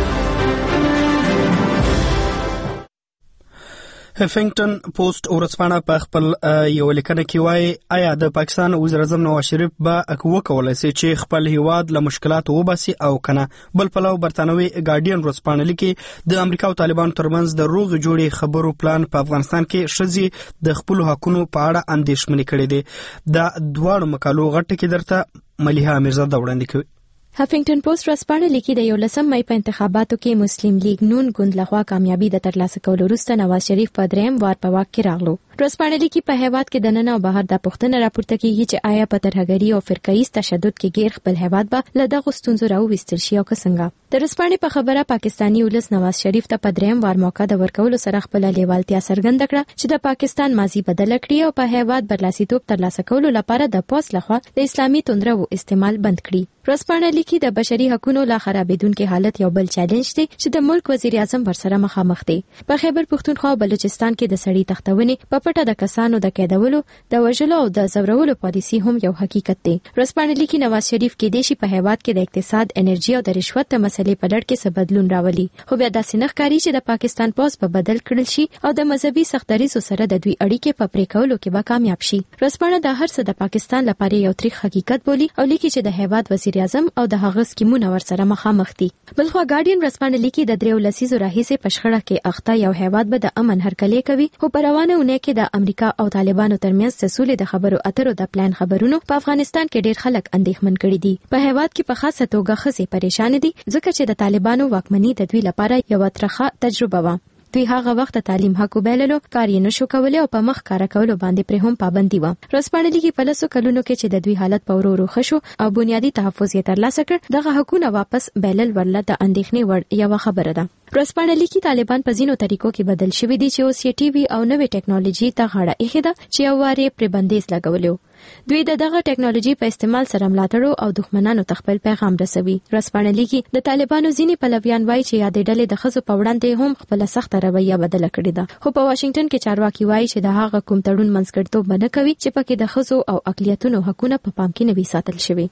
هفنگټن پوسټ ورځپاڼه په خپل یو لیکنه کې وایي آیا د پاکستان وزیر اعظم نواز شریف به وکولای شي چې خپل هیواد له مشکلاتو وباسي او کنه. بل پلو برتانوي ګارډین ورځپاڼه لیکي د امریکا او طالبانو ترمنځ د روغ جوړې خبرو پلان په افغانستان کې شذي د خپل حقونو په اړه اندېښمنې کړې دي. دا دواړو مقالو غټ کې درته مليحه میرزاده وړاندې کوي. هفنگټن پوسټ ورځپاڼه لیکي د یو لسم مې په انتخاباتو کې مسلم لیگ نون ګوند لخوا کامیابی د ترلاسه کولو وروسته نواز شریف په دریم وار په واک کې راغلو. ورځپاڼه لیکي په هیواد کې د نن او بهر د پښتنه راپورته کیږي چې آیا په ترهګری او فرقایي تشدد کې غیر خپل هیواد به له دغه ستونزو راوویستل شي او څنګه. د ورځپاڼې په خبره پاکستانی ولس نواز شریف ته په دریم وار موقع د ورکولو سره خپل لیوالتیا څرګنده کړه چې د پاکستان ماضي بدل کړي او په هیواد برلاسیتوب ترلاسه کولو لپاره د پوس لخوا د اسلامي توندرو استعمال بند کړي. ورځپاڼه لیکي د بشري حقوقو لا خرابېدونکو حالت یو بل چیلنج دی چې د ملک وزیر اعظم ورسره مخامخ دی. په خیبر پښتونخوا او بلوچستان کې د سړی تختونې په پټه د کسانو د کېدولو، د وژلو او د زورولو پالیسي هم یو حقیقت دی. ورځپاڼه لیکي نواز شریف کې د شي په هیواد کې د اقتصاد، انرژي او د رشوت د مسلې په لړ کې څه بدلون راولي، خو بیا داسې نه ښکاري چې د پاکستان پوس په بدل کړل شي او د مذهبي سختدریزو سره د دوی اړیکې په پرې کولو کې به کامیاب شي. ورځپاڼه د هر څه د پاکستان لپاره یو تاریخ حقیقت بولي او لیکي چې د هیواد وزیر اعظم او د هغه سکیمونه ورسره مخامخ دي. بلخوا ګارډین ورځپاڼه لیکي د دریو لسیزو راهیسې په شخړه کې اخته یو هیواد به د امن هرکلی کوي، خو په روانه اونۍ کې د امریکا او طالبانو ترمنځ د سولې د خبرو اترو د پلان خبرونو په افغانستان کې ډېر خلک اندېښمن کړي دي. په هیواد کې په خاصه توګه ښځې پریشان دي ځکه چې د طالبانو واکمني د دوی لپاره یو ترخه تجربه وه. دوی هغه وخت تعلیم حق وبایللو، کار یې نشو کولای او په مخ کار کولو باندې پر هم پابندي و. ورځپاڼه لیکي په لسو کلونو کې چې د دوی حالت په ورو ورو ښه شو او بنیادی تحفظ یې ترلاسه کړ، دغه حقونه واپس بایلل ورله د اندېښنې وړ یوه خبره ده. ورځپاڼه لیکي طالبان په ځینو طریقو کې بدل شوي دي چې اوس یې ټي وي او نوې ټیکنالوژي ته غاړه ایښې ده چې یو وار یې پرې بندیز لګولی. دوی د دغه ټیکنالوژي په استعمال سره ملاتړو او دښمنانو ته خپل پیغام رسوي. ورځپاڼه لیکي د طالبانو ځینې پلویان وایي چې یادې ډلې د ښځو په وړاندې هم خپله سخته رویه بدله کړې ده، خو په واشنګټن کې چارواکي وایي چې د هغه کوم تړون منځګړیتوب به نه کوي چې پکې د ښځو او اقلیتونو حقونه په پام کې نه وي ساتل شوي.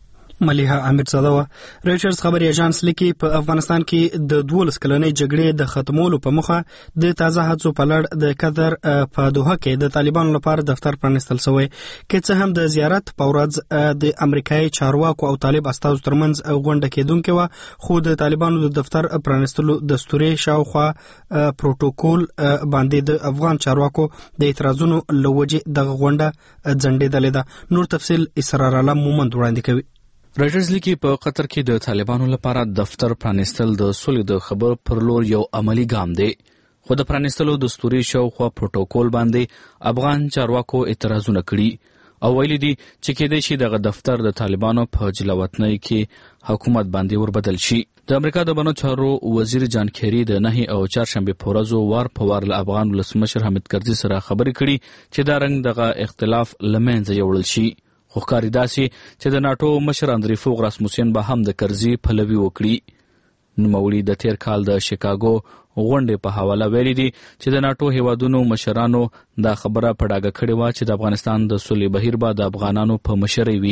مليحه امیرزاده و. رويټرز خبري اژانس لیکي په افغانستان کې د دولس کلنې جګړې د ختمولو په مخه د تازه هڅو په لړ د قطر په دوحه کې د طالبانو لپاره دفتر پرانستل شوی، که څه هم د زیارت په ورځ د امریکایي چارواکو او طالب استازو ترمنځ غونډه کېدونکې و، خو د طالبانو د دفتر پرانستلو دستوري شاوخوا پروتوکول باندې د افغان چارواکو د اعتراضونو لوجې دغه غونډه ځنډېدلې ده. نور تفصیل اسرار علم مومند وړاندې کوي. رایټرز لیکي په قطر کې د طالبانو لپاره دفتر پرانستل د سولې د خبر پر لور یو عملی ګام دی، خو د پرانستلو دستوري شاوخوا پروتوکول باندې افغان چارواکو اعتراضونه کړي او ویلي دي چې کېدای شي دغه دفتر د طالبانو په جلاوطنۍ کې حکومت باندې وربدل شي. د امریکا د بنو چارو وزیر جان کیری د نهي او چهارشنبه په ورځو وار په وار له افغان ولسمشر حامد کرزي سره خبرې کړي چې دا رنګ دغه اختلاف له منځه یوړل شي. خو ښکاري داسې چې د ناټو مشر اندری فوغ راسموسین به هم د کرزي پلوي وکړي. نوموړي د تیر کال د شیکاګو غونډې په حواله ویلي دي چې د ناټو هیوادونو مشرانو دا خبره په ډاګه کړې وه چې د افغانستان د سولې بهیر به د افغانانو په مشرۍ وي.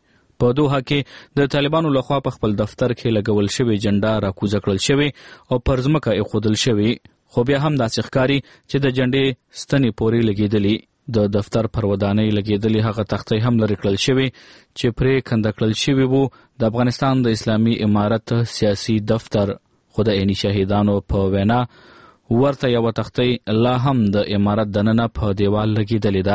په دوحه کې د طالبانو لخوا په خپل دفتر کې لګول شوې جنډه راکوزه کړل شوې او پر ځمکه ایښودل شوې، خو بیا هم داسې ښکاري چې د جنډې ستنې پورې لګېدلې. د دفتر پر ودانۍ لګېدلې هغه تختې هم لرې کړل شوې چې پرې کنده کړل شوې وو د افغانستان د اسلامي امارت سیاسي دفتر، خو د عیني شهیدانو په وینا ورته یوه تختې لا هم د امارت دننه په دیوال لګېدلې ده.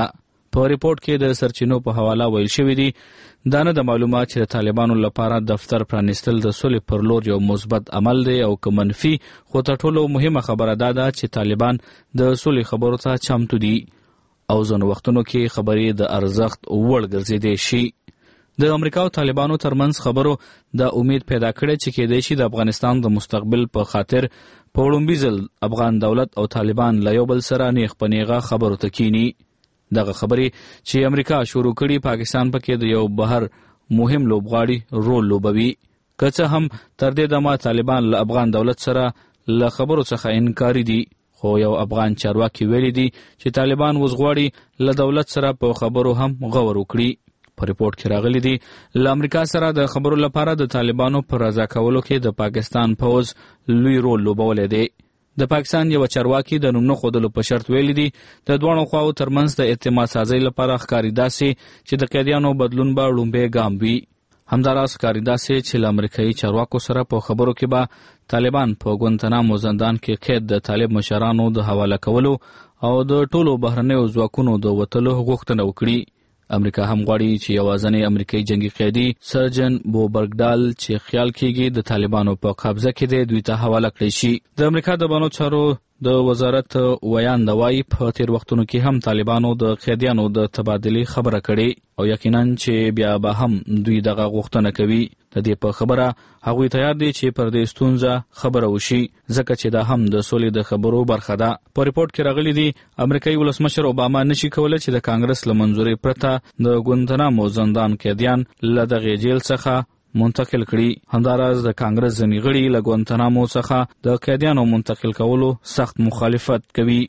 په ریپورت کې د سرچینو په حواله ویل شوی دی دا نه د معلومات چې د طالبانو لپاره دفتر پرانیستل د سولې پر لور یو مثبت عمل دی او که منفي، خو تر ټولو مهمه خبره دا ده چې طالبان د سولې خبرو ته چمتو دي او ځینو وختونو کې خبرې د ارزښت وړ ګرځېدای شي. د امریکا او طالبانو ترمنځ خبرو د امید پیدا کړې چې کېدای شي د افغانستان د مستقبل په خاطر په وړومبي ځل افغان دولت او طالبان له یو بل سره نیغ په نیغه خبرو ته کینی. دغه خبرې چې امریکا شروع کړي پاکستان پکې د یو بهر مهم لوبغاړي رول لوبوي. که څه هم تر دې دمه طالبان له افغان دولت سره له خبرو څخه انکاري دي، خو یو افغان چارواکي ویلي دي چې طالبان اوس غواړي له دولت سره په خبرو هم غور وکړي. په ریپورت کې راغلي دي له امریکا سره د خبرو لپاره د طالبانو پر رضا کولو کې د پاکستان پوځ لوی رول لوبولی دی. د پاکستان یو چارواکي د نوم نه ښودلو په شرط ویلي دي د دواړو خواو ترمنځ د اعتماد سازۍ لپاره ښکاري داسې چې د قیدیانو بدلون به لومبی ګام وي. همداراز ښکاري داسې چې له امریکایي چارواکو سره په خبرو کې به طالبان په ګوانتانامو زندان کې قید د طالب مشرانو د حواله کولو او د ټولو بهرنیو ځواکونو د وتلو غوښتنه وکړي. امریکا هم غواړي چې یوازینی امریکایي جنگي قیدي سرجن بوبرګډال چې خیال کېږي د طالبانو په قبضه کې دی دوی ته حواله کړی شي. د امریکا د بانو چارو د وزارت ویان د وایي په تیر وختونو کې هم طالبانو د قیدیانو د تبادلې خبره کړې او یقینا چې بیا به هم دوی دغه غوښتنه کوي. د دې په خبره هغوی تیار دي چې پر دې ستونزه خبره وشي ځکه چې دا هم د سولې د خبرو برخه ده. په ریپورت کې راغلي دي امریکایي ولسمشر اوباما نشي کولی چې د کانګرس له منظورې پرته د ګوانتانامو زندان قیدیان له دغې جیل څخه منتقل کړي. همداراز د کانګرس ځینې غړي له ګوانتانامو څخه د قیدیانو منتقل کولو سخت مخالفت کوي.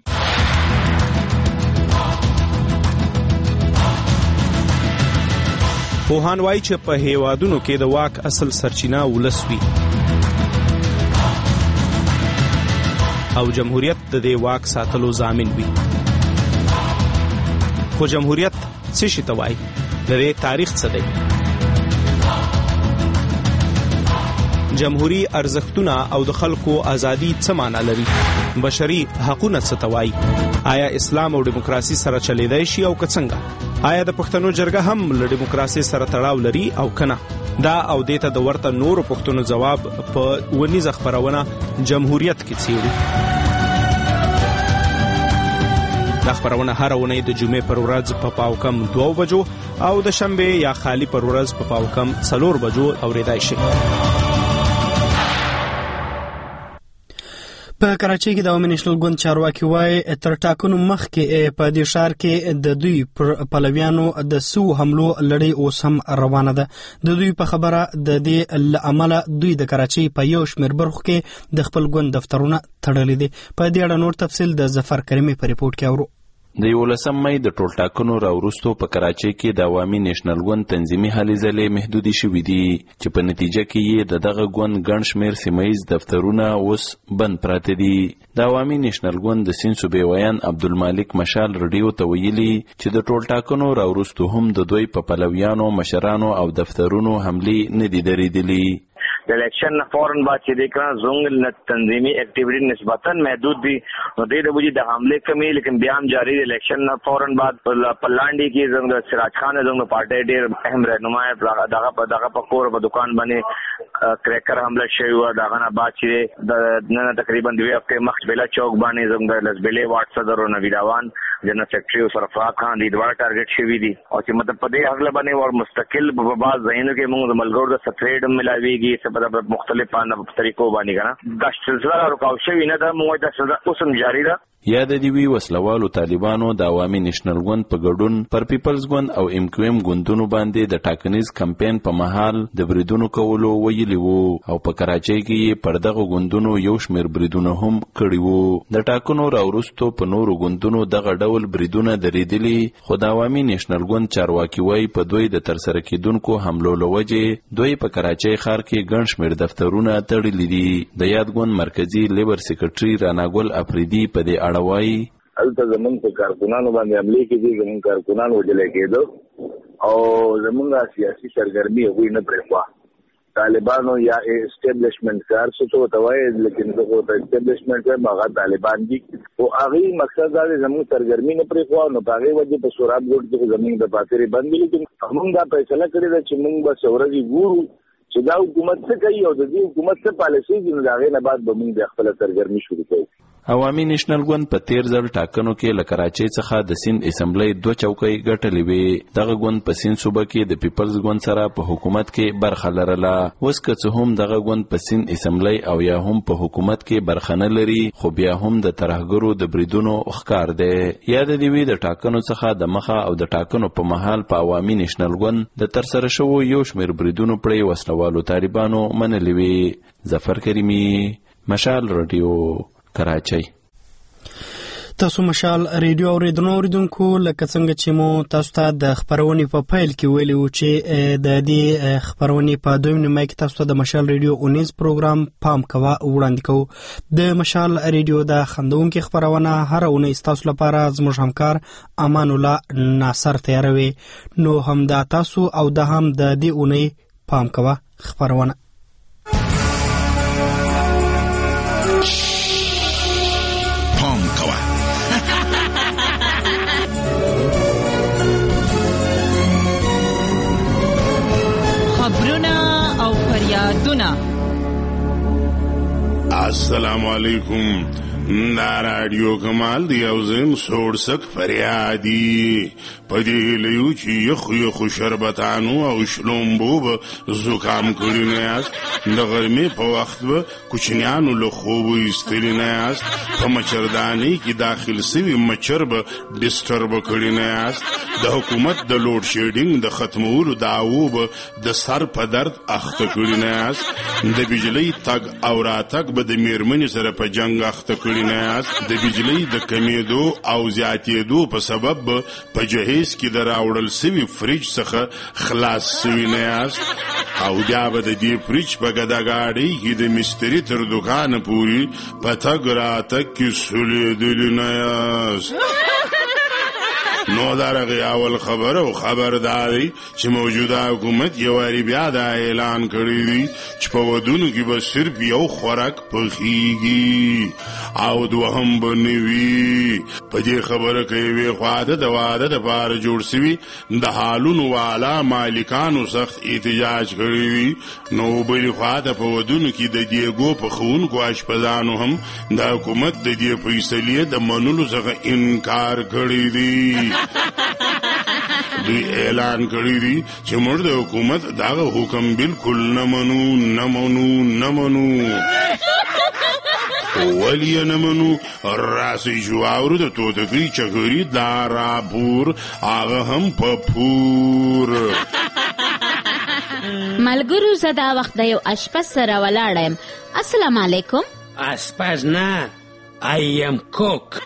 پوهان وایي چې په هیوادونو کې د واک اصل سرچینه ولس وي او جمهوریت د دې واک ساتلو ضامن وي. خو جمهوریت څه شي ته وایي؟ د دې تاریخ څه دی؟ جمهوری ارزښتونه او د خلکو ازادي څه معنا لري؟ بشري حقوقونه څه ته وایي؟ آیا اسلام او دیموکراسي سره چلیدای شي او که څنګه؟ آیا د پښتنو جرګه هم له دیموکراسي سره تړاو لري او کنه؟ دا او دیته د ورته نورو پښتنو جواب په ونیزه خبرونه جمهوریت کې څیړي. دا خبرونه هر ونې د جمعې پر ورځ په پاو کم دوه بجو او د شنبه یا خالی پر ورځ په پاو کم څلور بجو اوریدای شي. په کراچۍ کې د عوامي نېشنل ګوند چارواکي وایي تر ټاکنو مخکې په دې ښار کې د دوی پر پلویانو د سو حملو لړۍ اوس هم روانه ده. د دوی په خبره د دې له امله دوی د کراچۍ په یو شمېر برخو کې د خپل ګوند دفترونه تړلي دي. په دې اړه نور تفصیل د ظفر کریمي په ریپورت کې اورو. د یولسم مۍ د ټولټاکنو راوروسته په کراچۍ کې د عوامي نېشنل ګوند تنظیمي هلې ځلې محدودې شوې دي چې په نتیجه کې یې د دغه ګوند ګڼ شمېر سیمه ییز دفترونه اوس بند پراته دي. د عوامي نېشنل ګوند د سیند صوبې ویان عبدالمالک مشال رډیو ته ویلي چې د ټولټاکنو راوروسته هم د دوی په پلویانو مشرانو او دفترونو حملې نه دي درېدلي. د الیکشن نه فورن بعد چې د کړه زنګ تنظیمي اکټیویټي نسبتا محدود دي نو د دې وجې د حمله کمی لیکن بیان جاری دی. الیکشن نه فورن بعد په لاندې کې زنګ د سراج خان زنګ پارټي ډېر اهم رهنما دغه په دغه په کور په دکان باندې کریکر حمله شوی و. دغه نه بعد چې د نن تقریبا دوه هفته مخکې بلا چوک باندې زنګ د لزبلې واټ صدر او نویداوان جنرال سیکرټري او سرفراز خان د دوه ټارګټ شوی دي او چې مطلب په دې اغله باندې ور مستقل په بعض ځایونو کې موږ د ملګرو د سټریډ ملاويږي په مختلف طریقو باندې کنه دا سلسله رکاو شوی نه ده. موږ دا سلسله اوسم جاری ده. یا د دې وی وسلوالو طالبانو د عوامي نېشنل ګوند په ګډون پر پیپلز ګوند او ام کیو ام ګوندونو باندې د ټاکنیز کمپاین په مهال د بریدونو کولو ویلي وو او په کراچۍ کې پر دغه ګوندونو یو شمېر بریدونه هم کړي وو. د ټاکنو راوروسته په نورو ګوندونو دغه ډول بریدونه درېدلي خو د عوامي نېشنل ګوند چارواکي وایي په دوی د ترسره کېدونکو حملو له وجې دوی په کراچۍ ښار کې ګڼ شمېر دفترونه تړلي دي. د یاد ګوند مرکزي لیبر سیکرټري راناګل افریدي په دې اړوي الته زمونږ په کارکونانو باندې حملې کېدې، زمونږ کارکونان وژلای کېده او زمونږ سیاسي سرګرمي هغوی نه پرېښوه طالبانو یا اسټابلیشمنت کار څه ته وایي لیکن دغه اسټابلیشمنت هغه طالبان دي او هغه مقصد دا زموږ سرګرمي نه پرې خو نو هغه وجه په سوراب ګوټ کې زموږ د پاتري بند لیکن موږ دا فیصله کړی دا چې موږ به سورجي ګورو چې دا حکومت څه کوي او د دې حکومت څه پالیسي دي نو هغه نه بعد به موږ د خپل سرګرمي شروع کوو. عوامي نېشنل ګوند په تیر ځل ټاکنو کې له کراچۍ څخه د سیند اسمبلی دوه چوکۍ ګټلې وې. دغه ګوند په سیند صوبه کې د پیپلز ګوند سره په حکومت کې برخه لرله. اوس که څه هم دغه ګوند په سیند اسمبلی او یا هم په حکومت کې برخه نه لري خو بیا هم د ترهګرو د بریدونو ښکار دی. یاد دې وي د ټاکنو څخه د مخه او د ټاکنو په مهال په عوامي نېشنل ګوند د ترسره شوو یو شمېر بریدونو پړې وسلوالو طالبانو منلې وې. ظفر کریمي، مشال رادیو، کراچۍ. تاسو مشال ریډیو اوریدونکو اوریدونکو لکه څنګه چې مو تاسو ته د خبرونې په پیل کې ویلي وو چې د دې خبرونې په دویم نیمه کې تاسو ته د مشال ریډیو اونیز پروګرام پام کوه وړاندې کوو. د مشال ریډیو د خندونکو خبرونه هر اونۍ تاسو لپاره زموږ همکار امان الله ناصر تیاروي. نو هم دا تاسو او د هم د دې اونۍ پام کوه خبرونه. السلام علیکم. دا رادیو کمال دی او زم سوړسک فریادي پدې لیو چې یخو یخو شربتانو او شلومبو به زکام کړی نه یاست. د غرمې په وخت به کوچنیانو له خوبو ایستلی نه یاست. په مچردانۍ کې داخل سوي مچر به ډسټرب کړی نه یاست. د حکومت د لوډ شیډینګ د ختمولو دعوو به د سر په درد اخته کړی نه یاست. د بجلی تګ او راتګ به د میرمنې سره په جنګ اخته کړی نه یاست. د بجلی د کمیدو او زیاتېدو په سبب به په جهیز کې د راوړل سوي فریج څخه خلاص سوي نه یاست. او بیا به د دې فریج په ګداګاډۍ کې د مستري تر دوکانه پورې په تګ راتګ کې سولېدلي نه یاست. نو دارغه اول خبر او خبردار دی چې موجوده حکومت یو واری بیا دا اعلان کړی دی چې په ودونو کې به صرف یو خوراک پخېږي او دوهم به نه وي. په دې خبره کې وی خواده د واده د پاره جوړ سوي د حالونو والا مالکانو سخت احتجاج کړی دی. نو بل خواده په ودونو کې د دیګو په خونکو اشپزانو هم د حکومت د دې فیصلې د منلو څخه انکار کړی دی. دوی اعلان کړی دی چې موږ د حکومت دغه حکم بالکل نه منو نه منو نه منو. ولی نه منو راسي جوارو د توتګي چغري دا راپور هغه هم په پور. ملګرو زه دا وخت د یو اشپز سره ولاړم. السلام علیکم. اشپز نه I am cook.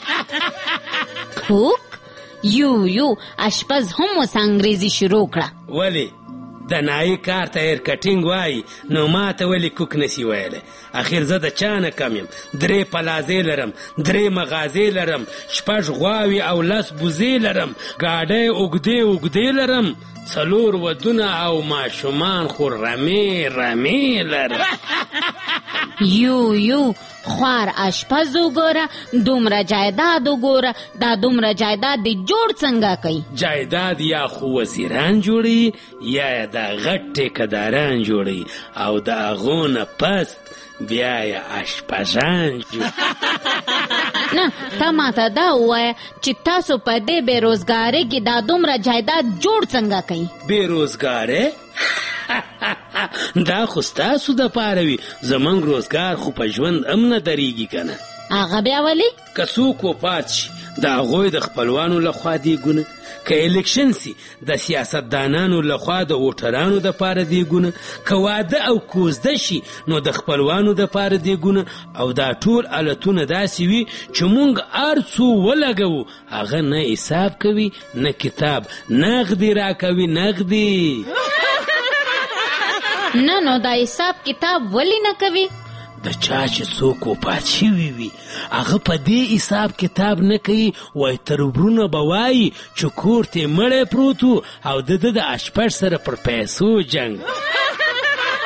cook؟ یو یو اشپز هم اوس انګریزي شروع کړه. ولی د نایي کار ته ایر کټینګ وایي نو ما ته ولې کوک نسی ویلی؟ اخر زه د چا نه کم یم. درې پلازې لرم، درې مغازې لرم، شپږ غواوې او لس بوزې لرم، ګاډۍ اوږدې اوږدې لرم، څلور ودونه او ماشومان خو رمې رمې لرم. یو یو خوار اشپز وګوره، دومره جایداد وګوره، دا دومره جایداد دی جوړ څنګه کوي؟ جایداد یا خو وزیران جوړي یا دا غټ ټیکهداران جوړي او د هغو نه پس بیا یې اشپزان جوړي. نه تا ماته دا ووایه چې تاسو په دې بېروزګارۍ کې دا دومره جایداد جوړ څنګه کوي؟ بېروزګارۍ دا خو ستاسو دپاره وي، زموږ روزګار خو په ژوند هم نه درېږي که نه. هغه بیا ولې؟ که څوک وفات شي د هغوی د خپلوانو لخوا دیګونه، که الیکشن سي د سیاستدانانو لخوا د ووټرانو دپاره دیګونه، که واده او کوزده شي نو د خپلوانو دپاره دیګونه، او دا ټول علتونه داسې وي چې موږ هر څو ولګوو هغه نه حساب کوي نه کتاب، نغدي راکوي نغدي. نه نو دا حساب کتاب ولې نه کوي؟ د چا چې څوک وفات شوي وي هغه په دې حساب کتاب نه کوي، وایي تر وروڼه به وایي چې کور ته یې مړی پروت او د ده د اشپږ سره پر پیسو جنګ.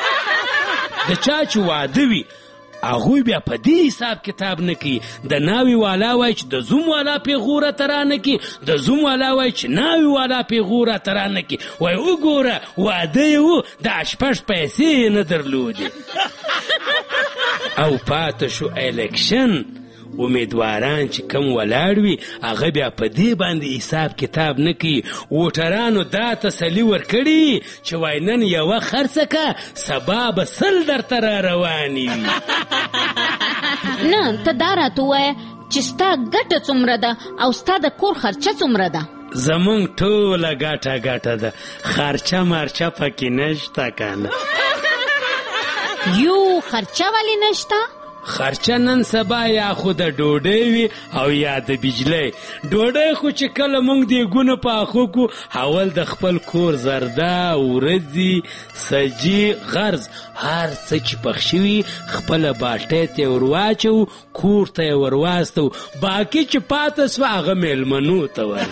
د چا چې واده وي هغوی بیا په دې حساب کتاب نه کوي د ناوې والا وایي چې د زوم والا پیغوره ترانه کوي د زوم والا وایي چې ناوې والا پیغوره ترانه کوي وایي وګوره واده یې و د شپږ پیسې یې نه درلودې او پاته شو الیکشن امیدواران چې کم ولاړ وي هغه بیا په دې باندې حساب کتاب نه کوي ووټرانو دا تسلي ورکړي چې وای نن یوه خرڅه که سبا به سل درته را روانې وي نه ته دا راته ووایه چې ستا ګټه څومره ده او ستا د کور خرچه څومره ده زمونږ ټوله ګټه ګټه ده خرچه مرچه پکې نشته که نه یو خرچه ولې نشته خرچه نن سبا یا خو د ډوډۍ وي او یا د بجلی ډوډۍ خو چې کله موږ دیګونه پاخو کو اول د خپل کور زرده ورځي سجي غرض هر څه چې پخ شوي خپله باټۍ ته یې ورواچو کور ته یې ورواستو باقي چې پاته سوه هغه میلمنو ته وایي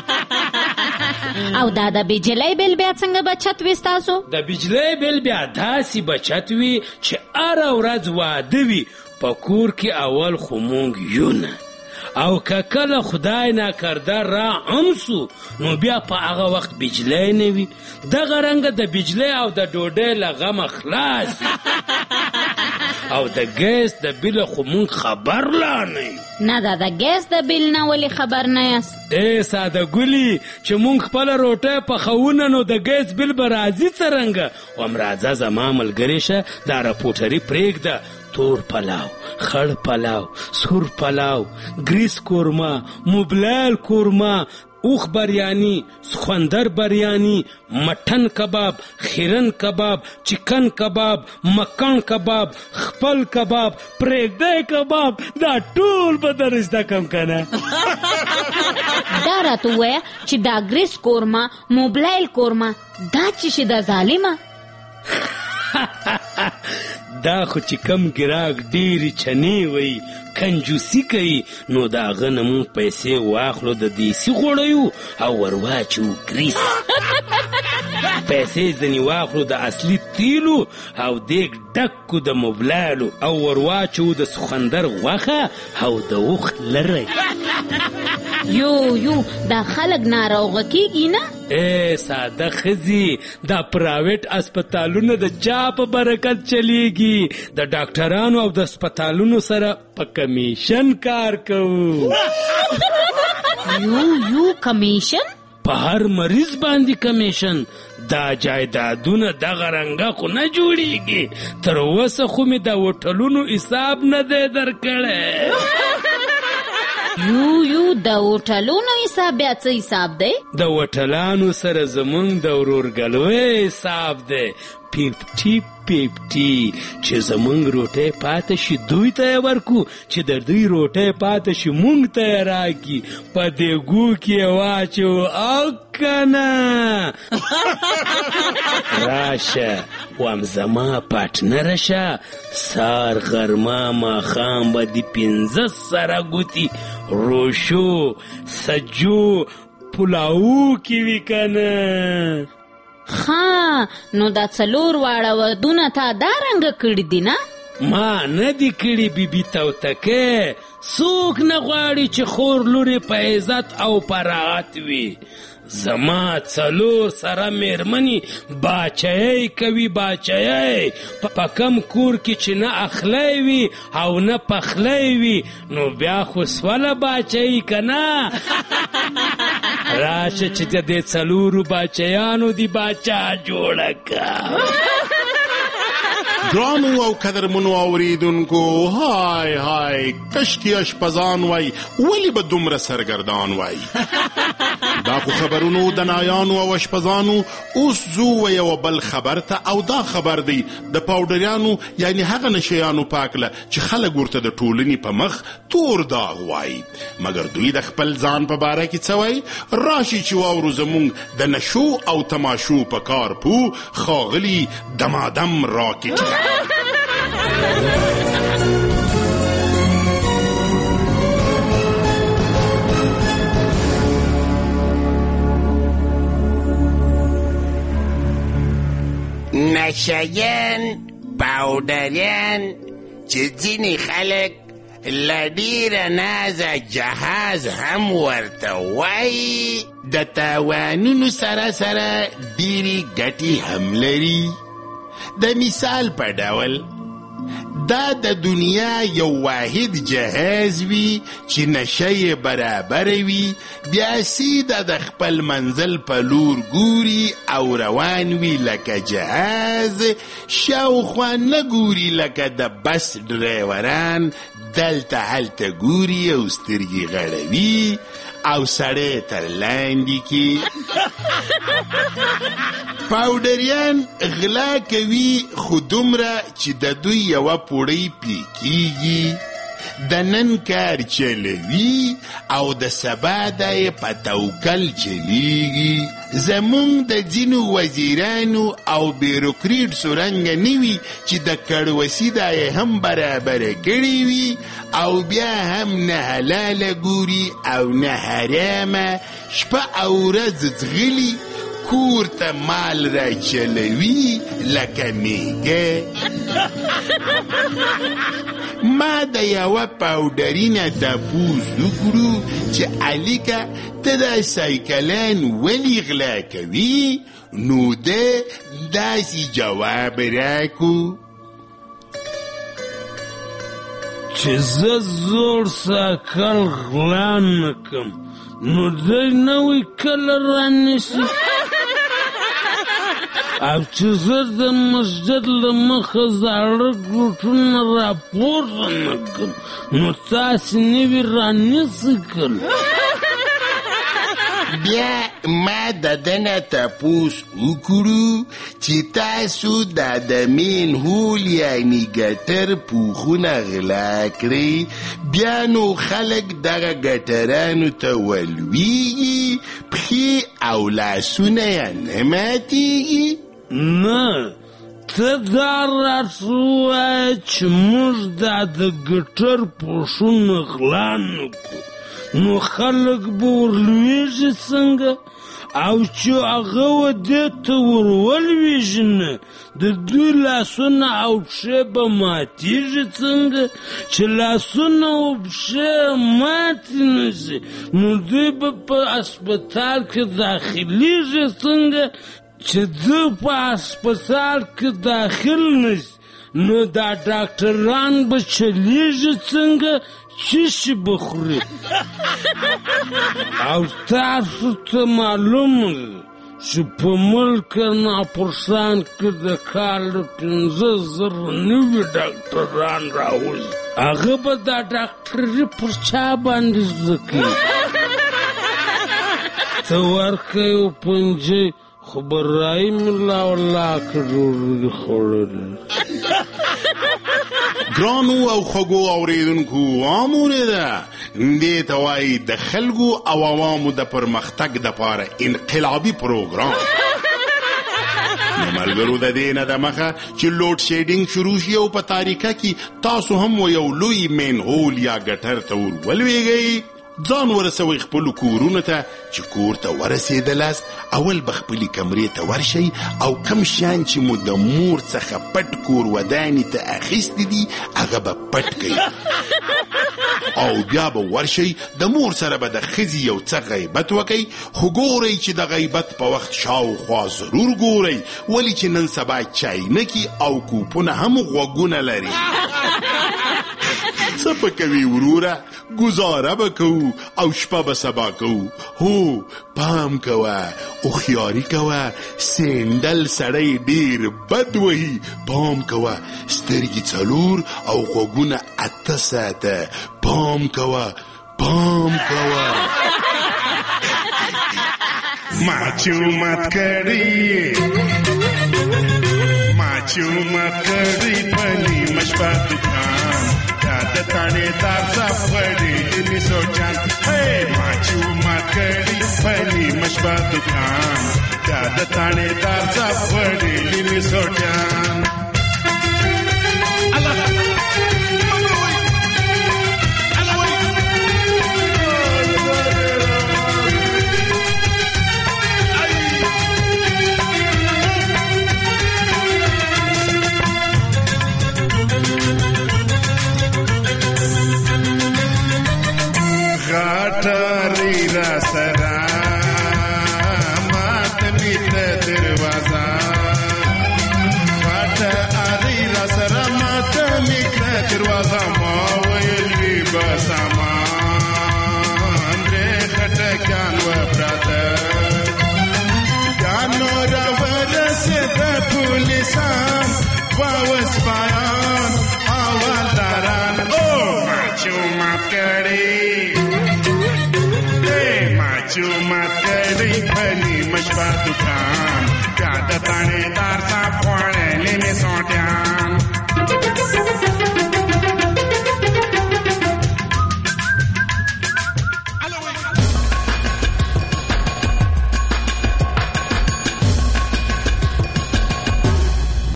او دا د بجلی بل بیا څنګه بچت وي ستاسو د بجلی بل بیا داسې بچت وي چې هره ورځ واده وي په کور کې اول خو مونږ یو نه او که کله خدای ناکرده را هم سو نو بیا په هغه وخت بجلی نه وي دغه رنګه د بجلی او د ډوډۍ له غمه خلاص او د ګیس د بیل خو مونږ خبر لا نه نه دا د ګیس د بیل نه ولې خبر نه یاست ای ساده ګلي چې مونږ خپله روټۍ پخوونه نو د ګیس بیل به راځي څرنګه وم راځه زما ملګرې شه دا رپوټري پرېږده تور پلاو خړ پلاو سور پلاو گریس کورما موبلایل کورما اوخ بریانی سخوندر بریانی مٹن کباب خیرن کباب چکن کباب مکان کباب خپل کباب پریږدی کباب دا ټول به در زده کم کنه دا راته ووایه چې دا گریس کورما موبلایل کورما دا چې شي دا ظالمه دا خو چې کم ګراک ډېرې چنې وی کنجوسي کوي نو د هغه نه مونږ پیسې واخلو د دیسي غوړیو او ور واچو ګریس پیسې ځینې واخلو د اصلي تیلو او دیګ ډک کو د موبلایلو او ور واچو د سخندر غوښه او د اوښ لری یو یو دا خلک ناروغه کیږي نه ای ساده ښځې دا پرایویټ اسپتالونه د چا په برکت چلیږي د ډاکټرانو او د اسپتالونو سره په کمیشن کار کوو یو یو کمیشن په هر مریض باندې کمیشن دا جایدادونه دغه رنګه خو نه جوړیږي تر اوسه خو مې د هوټلونو حساب نه دی درکړی یو یو د هوټلونو حساب بیا څه حساب دی د هوټلانو سره زمونږ د ورورګلوۍ حساب دی پیپټي پیپټي چې زمونږ روټۍ پاته شي دوی ته یې ورکو چې د دوی روټۍ پاته شي مونږ ته یې راکړي په دیګو کې یې واچو او کنه راشه وام زما پارټنره شه سار غرمه ماښام به د پنځه سره ګوتې روشو سجو پلاو کې وي کنه ها نو دا څلور واړه ودونه تا دا رنګه کړي دي نه ما نه دي کړي بیبي توتکې څوک نه غواړي چې خور لورې په عزت او په راحت وي زما څلور سره میرمنې باچایۍ کوي باچایۍ په کم کور کې چې نه اخلی وي او نه پخلی وي نو بیا خو سوله باچایي که نه راشه چې د دې څلورو باچیانو دی باچا جوړه که ګرانو او قدرمنو اوریدونکو های های کشکې اشپزان وای ولې به دومره سرګردان وای دا خو خبرونو د نایانو او اشپزانو اوس ځو یوه بل خبر ته او دا خبر دی د پاوډریانو یعنی هغه نشیانو په هکله چې خلک ورته د ټولنې په مخ تور داغ وایي مګر دوی د خپل ځان په باره کې څه وایي راشي چې واورو زموږ د نشو او تماشو په کار پو ښاغلي دمادم راکټ نشین پاوډریان چې ځینې خلک له ډېره نازه جهاز هم ورته وایي د تاوانونو سره سره ډېرې ګټې هم لري. د مثال په ډول دا د دنیا یو واحد جهاز وي چې نشه یې برابره وي، بیا سیده د خپل منزل په لور ګوري او روان وي لکه جهاز، شاوخوا نه ګوري لکه د بس ډریوران دلته هلته ګوري او سترګې غړوي او سړی تر لاندې کې. پاوډریان غلا کوي خو دومره چې د دوی یوه پوړۍ پرې کېږي، د نن کار چلوي او د سبا دی په توکل چلیږي. زمونږ د ځینو وزیرانو او بیروکریټسو رنګه نه وي چې د کړوسي دی هم برابره کړې وي او بیا هم نه حلاله ګوري او نه حرامه، شپه او ورځ ځغلي کور ته مال را چلوي لکه میږه. ما د یوه پاوډري نه تپوس وکړو چې الیکه ته دا سایکلان ولې غلا کوي؟ نو ده داسې جواب راکو چې زه زوړ سایکل غلا نه کم، نو دی نوی کله رانیسي، او چې زه د مسجد له مخه زاړه ګروټونه راپورته نه کړم، نو تاسې نوي رانیسئ کله. بیا ما د ده نه تپوس وکړو چې تاسو دا د مین هول یعنې ګټر پوښونه غلا کړئ، بیا نو خلک دغه ګټرانو ته ولویږي، پښې او لاسونه یې نه ماتېږي. نه، ته دا راته ووایه چې موږ دا د ګټر پوښونه غلا نه کړو، نو خلک به ورلویږي څنګه؟ او چې هغه و دې ته ور ولویږي نه، د دوی لاسونه او پښې به ماتېږي څنګه؟ چې لاسونه او پښې ماتې نه شي، نو دوی به په اسپتال کې داخلیږي څنګه؟ چې دوی په اسپتال کې داخل نه شي، نو دا ډاکټران به چلیږي څنګه؟ څه شي به خوري؟ او تاسو ته معلومه ده چې په ملک ناپرسان کې د کال پنځه زره نوي ډاکټران راوځي، هغه به دا ډاکټري پر چا باندې زده کوي؟ ته ورکوي پنجې خو برای ملا والله که ډوډۍ خوړلې. ګرانو او خوږو اورېدونکو واورېده، دې ته وایي د خلکو او عوامو د پرمختګ دپاره انقلابي پروګرام. نو ملګرو د دې نه دمخه چې لوډ شیډینګ شروع شي او په تاریکه کې تاسو هم یو لوی مین هول یا ګټر ته ور ولویږئ، ځان ورسوئ خپلو کورونو ته. چې کور ته ورسېدلاست اول به خپلې کمرې ته ورشئ او کم شیان چې مو د مور څخه پټ کور ودانې ته اخیستي دي هغه به پټ کړئ، او بیا به ورشئ د مور سره به د ښځې یو څه غیبت وکئ، خو ګورئ چې د غیبت په وخت شاوخوا ضرور ګورئ، ولې چې نن سبا چاینکي او کوپونه هم غوږونه لري. څه به کوي وروره؟ گزاره به کوو او شپه به سبا کوو. هو پام کوه، هوښیاري کوه، سینډل سړی ډیر بد وهي. پام کوه، سترګې څلور او غوږونه اته ساته. پام کوه، پام کوه. ما چومت کړی ما چومت کړی پنی مشپا دکان د تانه دار سفړې می سوچان هي ما چومت کړی پنی مشپا دکان د تانه دار سفړې می سوچان. ته اری را سره ماته میکړه دروازه ما ویل وی بسامان درې خټکان و پراته ګانو را ورسېده پولیسان واوس پایان حوالداران او ماچو مات کړي ماچو مات کړي په نیمه شپه دوکان بیا د تانیدار صاحب